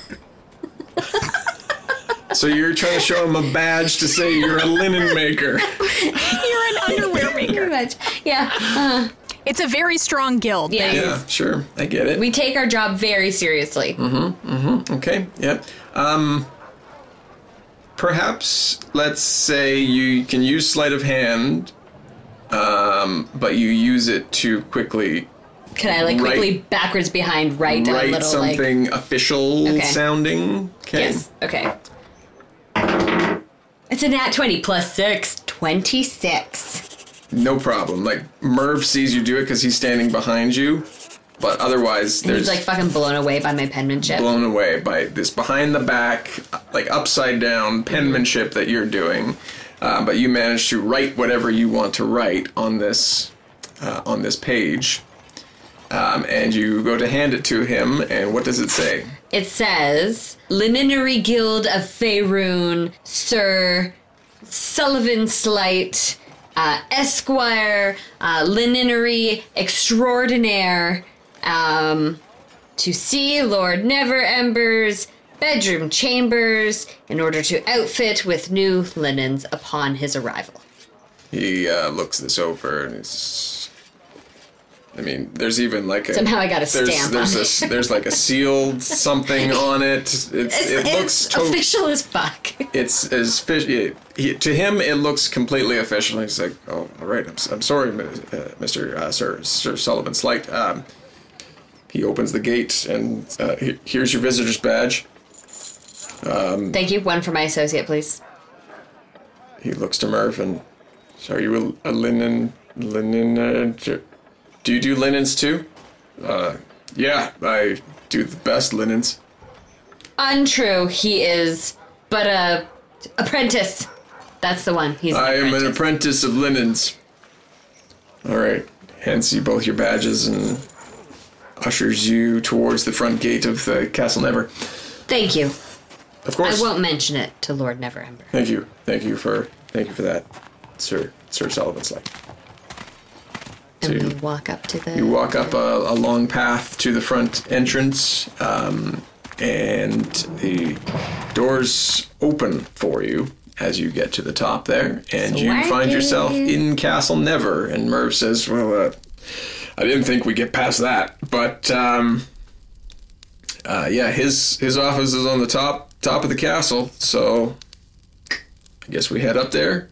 So you're trying to show him a badge to say you're a linen maker. You're an underwear maker. Pretty much, yeah. Uh, it's a very strong guild. Yeah. Yeah, sure, I get it. We take our job very seriously. Mm-hmm, mm-hmm, okay, yep. Um... Perhaps, let's say you can use sleight of hand, um, but you use it to quickly... Can I, like, write, quickly backwards behind write, write a little, something like... official okay. sounding? Okay. Yes, okay. It's a nat twenty plus six. twenty-six. No problem. Like, Merv sees you do it because he's standing behind you. But otherwise, and there's... he's, like, fucking blown away by my penmanship. Blown away by this behind-the-back, like, upside-down penmanship that you're doing. Uh, but you manage to write whatever you want to write on this uh, on this page. Um, and you go to hand it to him, and what does it say? It says, Linenery Guild of Faerun, Sir Sullivan Slight, uh, Esquire, uh, Linenery Extraordinaire, Um, to see Lord Neverember's bedroom chambers in order to outfit with new linens upon his arrival. He uh, looks this over and it's... I mean, there's even like a... Somehow I got a there's, stamp there's on a, There's like a sealed something on it. It's, it's it looks it's to- official. official as fuck. it's as fish. It, he, to him, it looks completely official. He's like, "Oh, all right. I'm, I'm sorry, uh, Mister Uh, Sir Sir Sullivan Slight." Um, he opens the gate, and uh, he, here's your visitor's badge. Um, Thank you. One for my associate, please. He looks to Merv and, "So are you a, a linen linen? Uh, do you do linens too?" Uh, yeah, I do the best linens. Untrue. He is but a apprentice. That's the one. He's. An I am apprentice. an apprentice of linens. All right. Hands you both your badges and ushers you towards the front gate of the Castle Never. Thank you. Of course. I won't mention it to Lord Neverember. Thank you. Thank you for thank you for that, Sir Sir Sullivan Slight. So And we you, walk up to the. you walk up a, a long path to the front entrance, um, and the doors open for you as you get to the top there, and you find yourself in Castle Never. And Merv says, "Well, uh, I didn't think we'd get past that, but um, uh, yeah, his his office is on the top top of the castle, so I guess we head up there."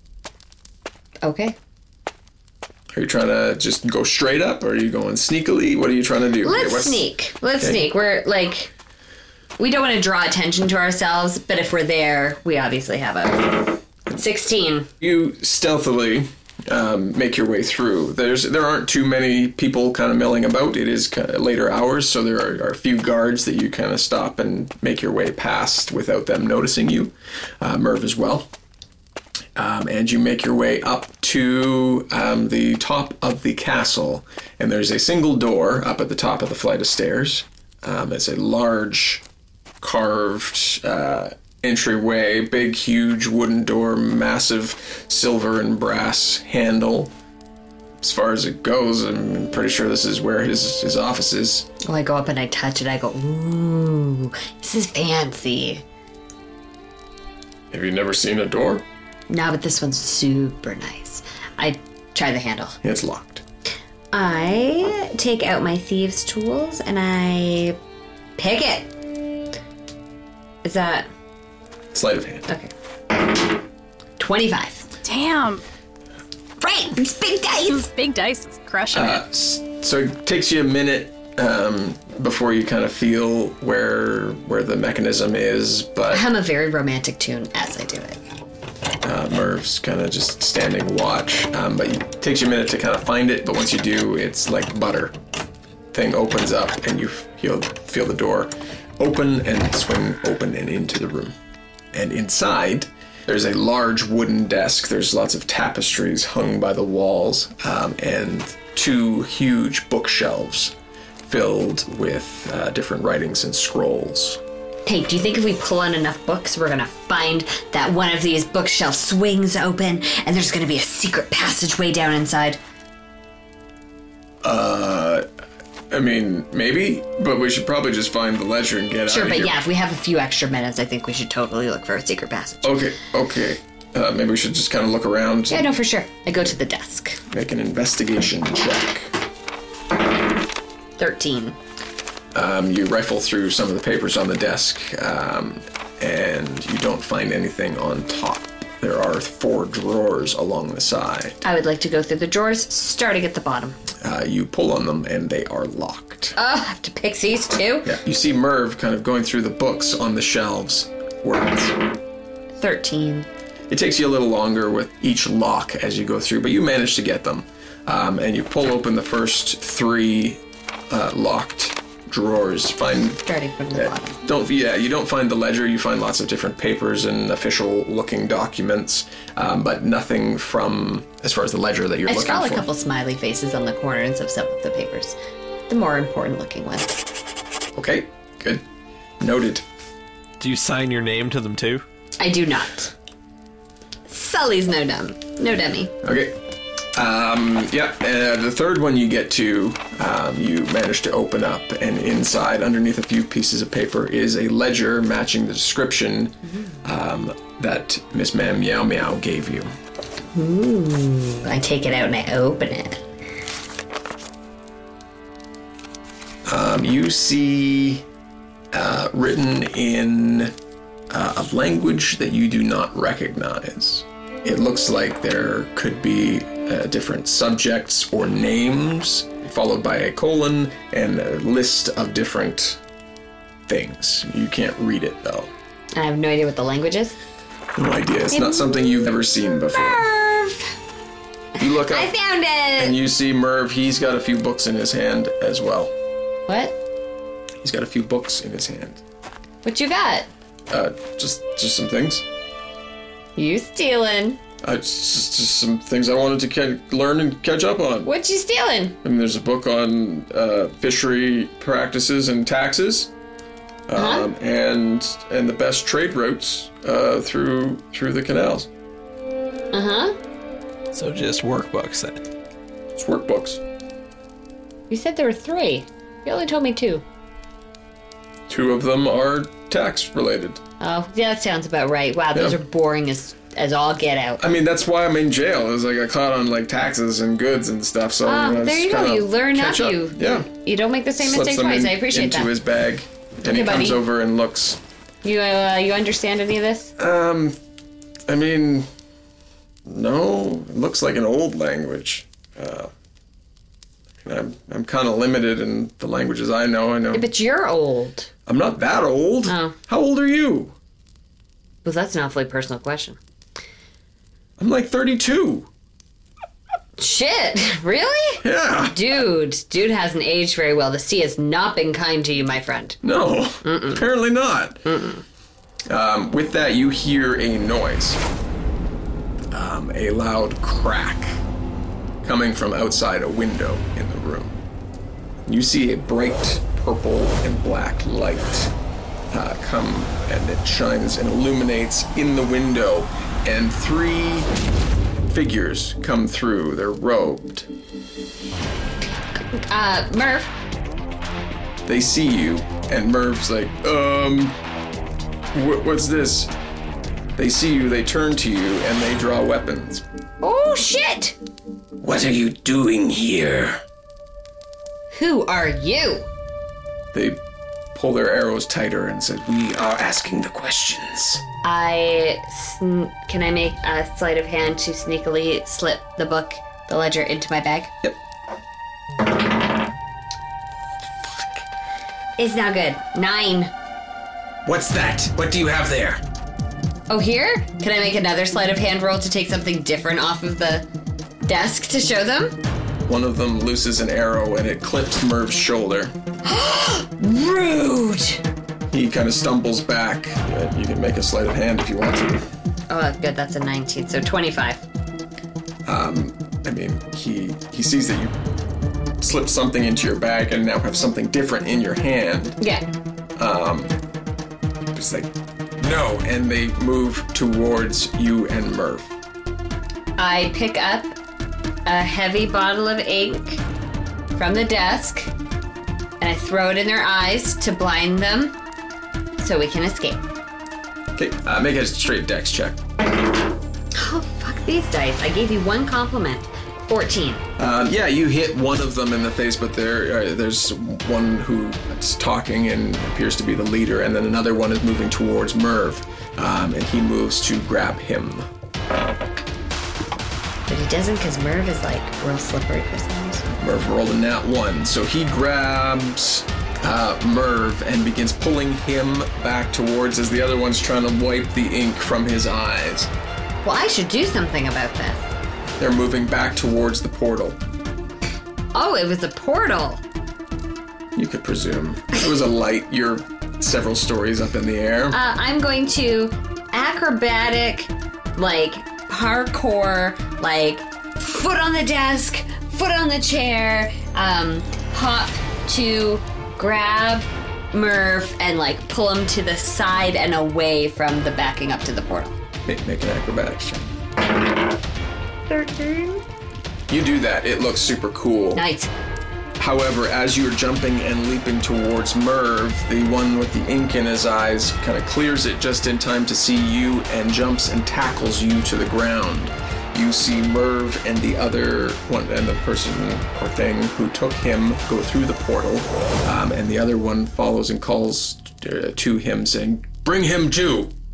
Okay. Are you trying to just go straight up, or are you going sneakily? What are you trying to do? Let's Okay, what's- sneak. Let's Okay. sneak. We're like, we don't want to draw attention to ourselves, but if we're there, we obviously have a sixteen. You stealthily um, make your way through. There's there aren't too many people kind of milling about. It is kind of later hours, so there are, are a few guards that you kind of stop and make your way past without them noticing you. Uh, Merv as well. Um, and you make your way up to um, the top of the castle, and there's a single door up at the top of the flight of stairs. Um, it's a large carved uh, entryway, big, huge wooden door, massive silver and brass handle. As far as it goes, I'm pretty sure this is where his, his office is. Oh, I go up and I touch it. I go, ooh, this is fancy. Have you never seen a door? No, but this one's super nice. I try the handle. It's locked. I take out my thieves' tools and I pick it. Is that... Sleight of hand. Okay. twenty-five. Damn. Right, it's big dice. Big dice is crushing Uh, it. s- so it takes you a minute um, before you kind of feel where where the mechanism is, I but hum a very romantic tune as I do it. uh, Merv's kind of just standing watch. Um, but it takes you a minute to kind of find it, but once you do, it's like butter. Thing opens up, and you feel feel the door open and swing open and into the room. And inside, there's a large wooden desk. There's lots of tapestries hung by the walls, um, and two huge bookshelves filled with uh, different writings and scrolls. Hey, do you think if we pull on enough books, we're gonna find that one of these bookshelves swings open and there's gonna be a secret passageway down inside? Uh, I mean, maybe, but we should probably just find the ledger and get Sure, out of but here. yeah, if we have a few extra minutes, I think we should totally look for a secret passage. Okay, okay. Uh, maybe we should just kind of look around. Yeah, no, for sure. I go to the desk. Make an investigation check. thirteen. Um, you rifle through some of the papers on the desk, um, and you don't find anything on top. There are four drawers along the side. I would like to go through the drawers, starting at the bottom. Uh, you pull on them, and they are locked. Oh, I have to pick these too? Yeah, you see Merv kind of going through the books on the shelves. Words. thirteen. It takes you a little longer with each lock as you go through, but you manage to get them. Um, and you pull open the first three uh, locked drawers. Find Starting from the bottom. don't yeah you don't find the ledger. You find lots of different papers and official looking documents, um, but nothing from as far as the ledger that you're I looking scrawl for. a couple smiley faces on the corners of some of the papers. The more important looking ones. Okay, good, noted. Do you sign your name to them too? I do not. Sully's no dumb. No dummy. Okay. Um, yeah, uh, the third one you get to, um, you manage to open up, and inside, underneath a few pieces of paper, is a ledger matching the description um, that Miss Ma'am Meow Meow gave you. Ooh. I take it out and I open it. Um, you see uh, written in uh, a language that you do not recognize. It looks like there could be uh, different subjects or names, followed by a colon and a list of different things. You can't read it, though. I have no idea what the language is. No idea. It's not something you've ever seen before. Merv! You look up. I found it! And you see Merv. He's got a few books in his hand as well. What? He's got a few books in his hand. What you got? Uh, just just some things. You stealing. Uh, just, just some things I wanted to ca- learn and catch up on. What you stealing? I mean, there's a book on uh, fishery practices and taxes, um, uh-huh. and and the best trade routes uh, through through the canals. Uh huh. So just workbooks then. It's workbooks. You said there were three. You only told me two. Two of them are tax related. Oh, yeah, that sounds about right. Wow, those Yeah. are boring as as all get out. I mean, that's why I'm in jail. Is I got caught on like taxes and goods and stuff. So Ah, you know, there just you go. kinda You learn up. catch up. You Yeah. You don't make the same Slips mistake them twice. in- I appreciate into that. his bag, and Okay, he comes buddy. over and looks. You uh, you understand any of this? Um, I mean, no. It looks like an old language. Uh, I'm I'm kind of limited in the languages I know. I know. Yeah, but you're old. I'm not that old. Oh. How old are you? Well, that's an awfully personal question. I'm like thirty-two. Shit, really? Yeah. Dude, dude hasn't aged very well. The sea has not been kind to you, my friend. No, Mm-mm. apparently not. Mm-mm. Um, with that, you hear a noise. Um, a loud crack coming from outside a window in the room. You see a bright purple and black light uh, come, and it shines and illuminates in the window, and three figures come through. They're robed. Uh, Merv. They see you, and Merv's like, um, wh- what's this? They see you, they turn to you, and they draw weapons. Oh, shit! What are you doing here? Who are you? They pull their arrows tighter and said, We are asking the questions. I sn- can I make a sleight of hand to sneakily slip the book, the ledger, into my bag? Yep. Fuck. It's not good. Nine. What's that? What do you have there? Oh, here? Can I make another sleight of hand roll to take something different off of the desk to show them? One of them looses an arrow and it clips Merv's shoulder. Rude! He kind of stumbles back. Uh, You can make a sleight of hand if you want to. Oh, that's good. That's a nineteen, so twenty-five. Um, I mean, he he sees that you slip something into your bag and now have something different in your hand. Yeah. Um, it's like, no, and they move towards you and Merv. I pick up a heavy bottle of ink from the desk and I throw it in their eyes to blind them so we can escape. Okay, uh, make a straight dex check. Oh, fuck these dice. I gave you one compliment. fourteen. Um, yeah, you hit one of them in the face, but there, uh, there's one who's talking and appears to be the leader, and then another one is moving towards Merv, um, and he moves to grab him. But he doesn't because Merv is like real slippery for some reason. Merv rolled a nat one, so he grabs uh, Merv and begins pulling him back towards as the other one's trying to wipe the ink from his eyes. Well, I should do something about this. They're moving back towards the portal. Oh, it was a portal. You could presume. It was a light. You're several stories up in the air. Uh, I'm going to acrobatic, like parkour, like foot on the desk, foot on the chair, um, hop to grab Merv and like pull him to the side and away from the backing up to the portal. Make, make an acrobatics check. thirteen. You do that. It looks super cool. Nice. However, as you're jumping and leaping towards Merv, the one with the ink in his eyes kind of clears it just in time to see you and jumps and tackles you to the ground. You see Merv and the other one, and the person or thing who took him go through the portal, um, and the other one follows and calls uh, to him saying, "Bring him to!"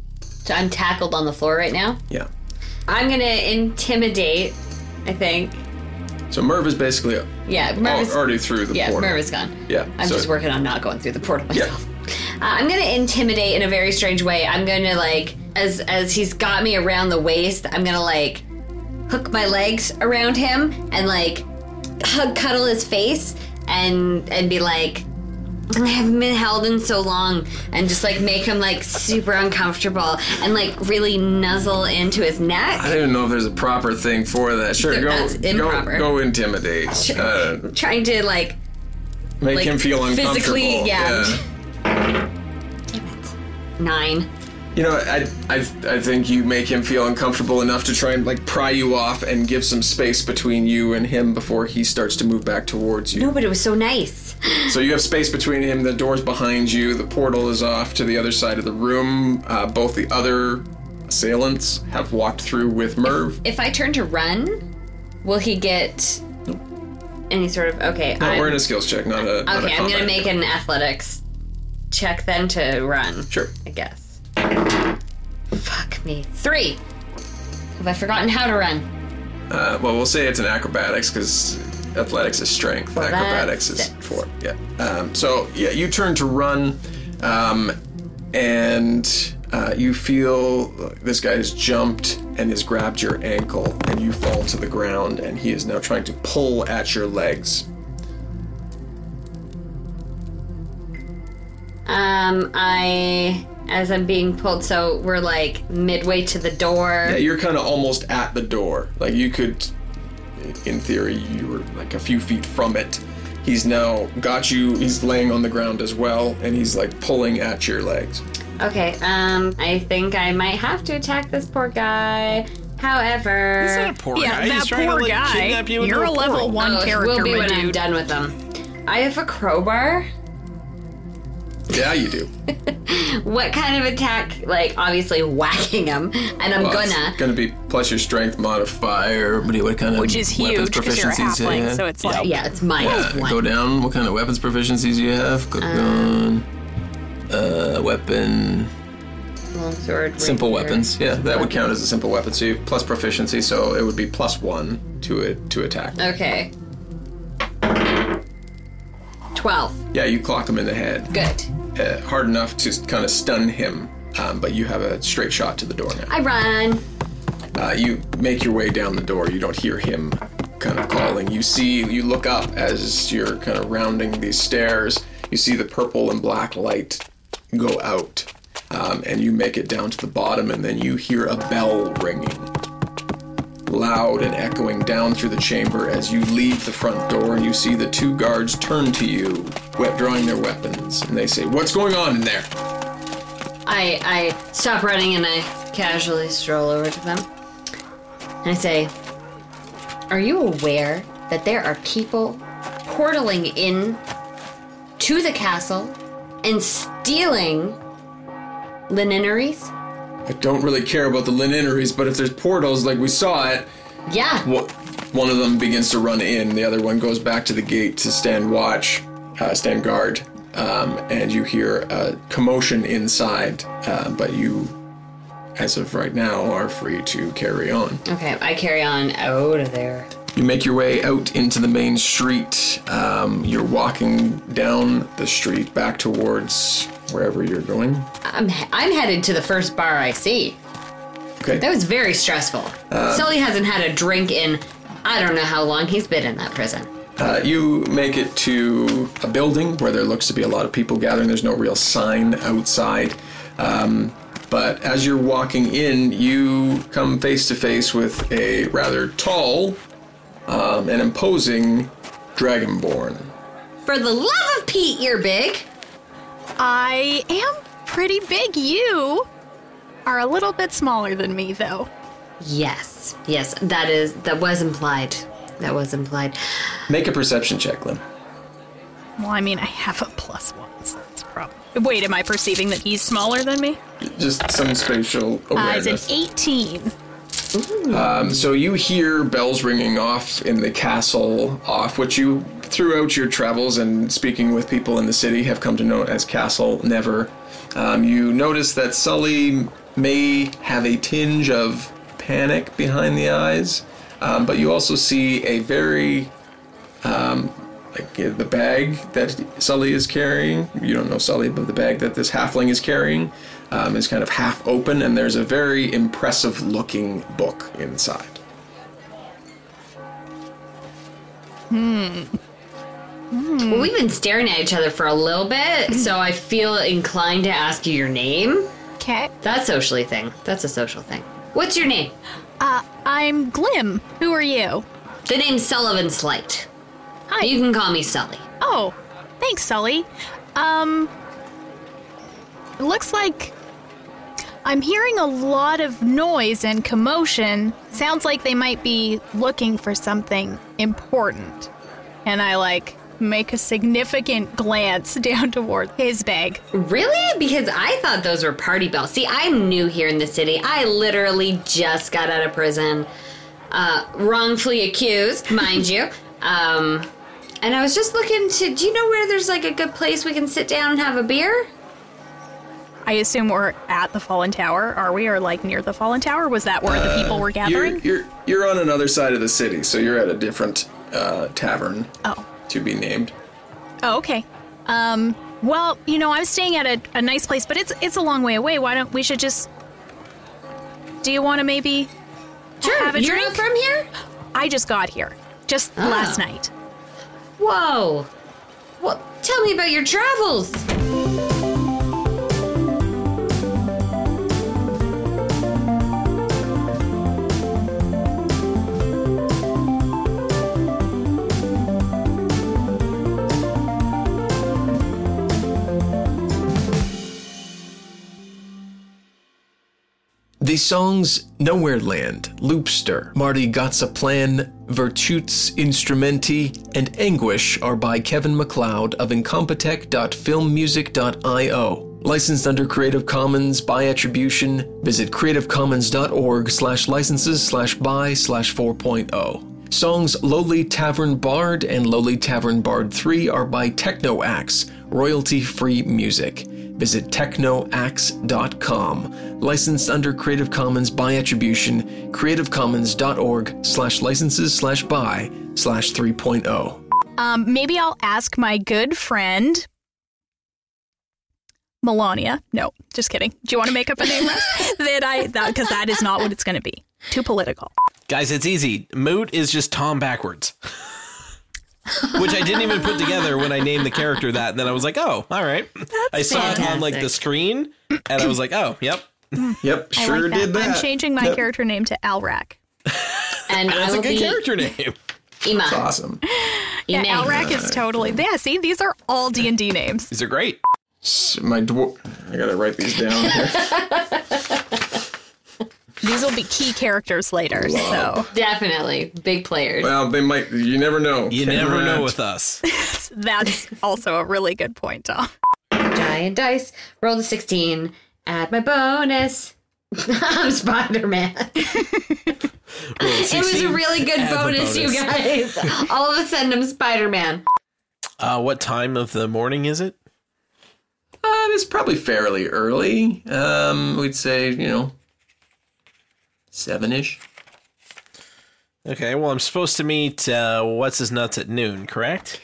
So I'm tackled on the floor right now. Yeah. I'm gonna intimidate, I think. So Merv is basically Yeah, Merv is, already through the yeah, portal. Merv is gone. Yeah. I'm so, just working on not going through the portal myself. Yeah. Uh, I'm gonna intimidate in a very strange way. I'm gonna like, as as he's got me around the waist, I'm gonna like hook my legs around him and like hug, cuddle his face and and be like, I haven't been held in so long, and just like make him like super uncomfortable and like really nuzzle into his neck. I don't even know if there's a proper thing for that. Sure, go, That's improper. go, go intimidate. Uh, Trying to like make like, him feel uncomfortable. physically, yeah. yeah. Damn it. Nine. You know, I, I, I think you make him feel uncomfortable enough to try and like pry you off and give some space between you and him before he starts to move back towards you. No, but it was so nice. So you have space between him, the door's behind you, the portal is off to the other side of the room. Uh, both the other assailants have walked through with Merv. If I turn to run, will he get nope. any sort of... Okay, No, I'm, we're in a skills check, not a not Okay, a I'm going to combat. make an athletics check then to run. Sure. I guess. Fuck me. Three. Have I forgotten how to run? Uh, well, we'll say it's an acrobatics because athletics is strength. Well, acrobatics that's is six. four. Yeah. Um, so yeah, you turn to run, um, and uh, you feel this guy has jumped and has grabbed your ankle, and you fall to the ground, and he is now trying to pull at your legs. Um, I... As I'm being pulled, so we're like midway to the door. Yeah, you're kind of almost at the door. Like you could, in theory, you were like a few feet from it. He's now got you, he's laying on the ground as well, and he's like pulling at your legs. Okay, um, I think I might have to attack this poor guy. However... He's not a poor Yeah, guy. that He's trying poor to like, guy. kidnap you into You're a a level portal. one oh, character, will be my when I'm dude. done with them. I have a crowbar. Yeah, you do. What kind of attack? Like, obviously whacking him, and I'm Well, gonna. It's gonna be plus your strength modifier. What, do you, what kind of Which is weapons huge because you're a proficiencies do you halfling, have? so it's yeah. like... Yeah, it's minus Yeah, one. go down. What kind of weapons proficiencies do you have? Go Um, down. Uh, weapon. Longsword. Simple rapier. weapons. Yeah, that would count as a simple weapon. So you have plus proficiency, so it would be plus one to it to attack. Okay. Twelve. Yeah, you clock him in the head. Good. Uh, hard enough to kind of stun him, um, but you have a straight shot to the door now. I run. Uh, you make your way down the door. You don't hear him kind of calling. You see, you look up as you're kind of rounding these stairs. You see the purple and black light go out, um, and you make it down to the bottom, and then you hear a bell ringing, loud and echoing down through the chamber as you leave the front door, and you see the two guards turn to you, we- drawing their weapons, and they say, "What's going on in there?" I I stop running and I casually stroll over to them. And I say, "Are you aware that there are people portaling in to the castle and stealing linaries?" I don't really care about the linaries, but if there's portals like we saw it, Yeah. wh- one of them begins to run in, the other one goes back to the gate to stand watch, uh, stand guard, um, and you hear a commotion inside, uh, but you, as of right now, are free to carry on. Okay, I carry on out of there. You make your way out into the main street. Um, you're walking down the street back towards wherever you're going. I'm I'm headed to the first bar I see. Okay. That was very stressful. Uh, Sully hasn't had a drink in I don't know how long he's been in that prison. Uh, you make it to a building where there looks to be a lot of people gathering. There's no real sign outside. Um, but as you're walking in, you come face to face with a rather tall um, and imposing Dragonborn. For the love of Pete, you're big. I am pretty big. You are a little bit smaller than me, though. Yes, yes, that is that was implied. That was implied. Make a perception check, Lim. Well, I mean, I have a plus one, so it's probably... Wait, am I perceiving that he's smaller than me? Just some spatial Uh, awareness. it's an eighteen. Um, so you hear bells ringing off in the castle off, which you, throughout your travels and speaking with people in the city, have come to know as Castle Never. Um, you notice that Sully may have a tinge of panic behind the eyes, um, but you also see a very, um, like uh, the bag that Sully is carrying. You don't know Sully, but the bag that this halfling is carrying um, is kind of half open, and there's a very impressive-looking book inside. Hmm. Mm. Well, we've been staring at each other for a little bit, so I feel inclined to ask you your name. Okay. That's socially thing. That's a social thing. What's your name? Uh, I'm Glim. Who are you? The name's Sullivan Slight. Hi. You can call me Sully. Oh, thanks, Sully. Um, it looks like I'm hearing a lot of noise and commotion. Sounds like they might be looking for something important. And I, like, make a significant glance down toward his bag. Really? Because I thought those were party bells. See, I'm new here in the city. I literally just got out of prison. Uh, wrongfully accused, mind you. Um, and I was just looking to... Do you know where there's, like, a good place we can sit down and have a beer? I assume we're at the Fallen Tower, are we? Or, like, near the Fallen Tower? Was that where uh, the people were gathering? You're, you're, you're on another side of the city, so you're at a different uh, tavern. Oh. To be named. Oh, okay. Um, well, you know, I'm staying at a, a nice place, but it's it's a long way away. Why don't we should just... Do you want to maybe sure. have a You're drink? You're from here? I just got here. Just oh. last night. Whoa. Well, tell me about your travels. The songs Nowhere Land, Loopster, Marty Got's a Plan, Virtuts Instrumenti, and Anguish are by Kevin MacLeod of incompetech dot film music dot io. Licensed under Creative Commons by attribution, visit creativecommons.org slash licenses slash by slash 4.0. Songs Lowly Tavern Bard and Lowly Tavern Bard three are by TechnoAxe, royalty-free music. Visit techno axe dot com. Licensed under Creative Commons by attribution, creativecommons.org slash licenses slash by slash 3.0. Um, maybe I'll ask my good friend... Melania. No, just kidding. Do you want to make up a name, Russ? that I, because that, that is not what it's going to be. Too political. Guys, it's easy. Moot is just Tom backwards. Which I didn't even put together when I named the character that. And then I was like, oh, all right. That's I saw fantastic. it on like the screen and I was like, oh, yep. Yep, I sure like that. did that. I'm changing my yep. character name to Alrak. And that's I a good be character name. Ima. That's awesome. Yeah, Ima. Alrak is totally... Yeah, see, these are all D and D names. These are great. My dwar- I gotta write these down here. These will be key characters later, Love. so... Definitely. Big players. Well, they might... You never know. You Can't never know around. with us. That's also a really good point, Tom. Giant dice. Rolled a sixteen. Add my bonus. I'm Spider-Man. It was a really good bonus, bonus, you guys. All of a sudden, I'm Spider-Man. Uh, what time of the morning is it? Uh, it's probably fairly early. Um, we'd say, you know, seven-ish. Okay, well, I'm supposed to meet uh, What's His Nuts at noon, correct?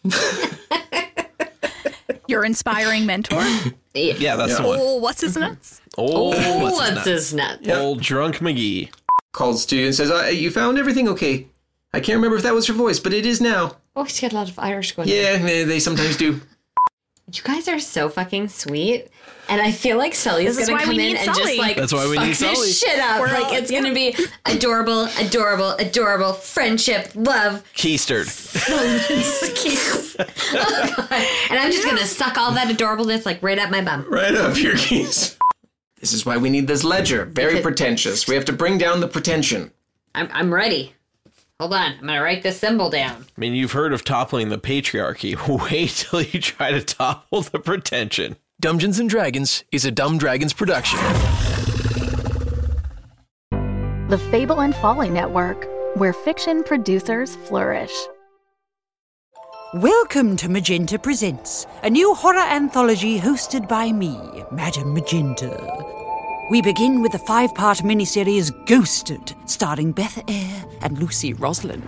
Your inspiring mentor? Yeah, that's yeah. the one. Oh, what's his nuts? Oh, oh what's, what's his nuts? his nuts? Yep. Old drunk McGee. Calls to you and says, uh, you found everything okay? I can't remember if that was her voice, but it is now. Oh, he's got a lot of Irish going Yeah, on. they, they sometimes do. You guys are so fucking sweet. And I feel like Sully's This is gonna why come we in need and Sully. just like That's why we fuck need this Sully. shit up. We're like all- it's yeah. gonna be adorable, adorable, adorable friendship, love. Keistered. Oh, God. And I'm just gonna suck all that adorableness like right up my bum. Right up your keys. This is why we need this ledger. Very Because- pretentious. We have to bring down the pretension. I'm I'm ready. Hold on, I'm gonna write this symbol down. I mean, you've heard of toppling the patriarchy. Wait till you try to topple the pretension. Dungeons and Dragons is a Dumb Dragons production. The Fable and Folly Network, where fiction producers flourish. Welcome to Magenta Presents, a new horror anthology hosted by me, Madam Magenta. We begin with the five-part miniseries Ghosted, starring Beth Eyre and Lucy Roslin.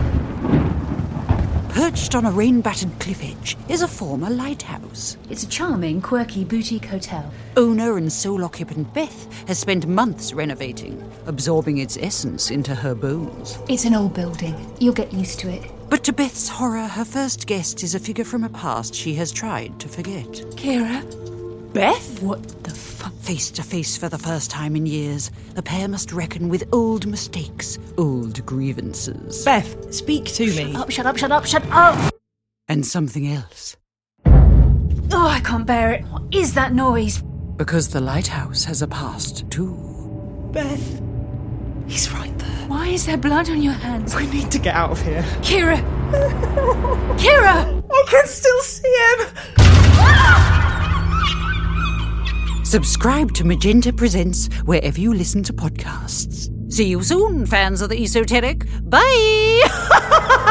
Perched on a rain-battered cliff edge is a former lighthouse. It's a charming, quirky boutique hotel. Owner and sole occupant Beth has spent months renovating, absorbing its essence into her bones. It's an old building. You'll get used to it. But to Beth's horror, her first guest is a figure from a past she has tried to forget. Kira? Beth? What the fuck? Face to face for the first time in years, the pair must reckon with old mistakes, old grievances. Beth, speak to me. Shut up, shut up, shut up, shut up! And something else. Oh, I can't bear it. What is that noise? Because the lighthouse has a past, too. Beth. He's right there. Why is there blood on your hands? We need to get out of here. Kira! Kira! I can still see him! Subscribe to Magenta Presents wherever you listen to podcasts. See you soon, fans of the esoteric. Bye!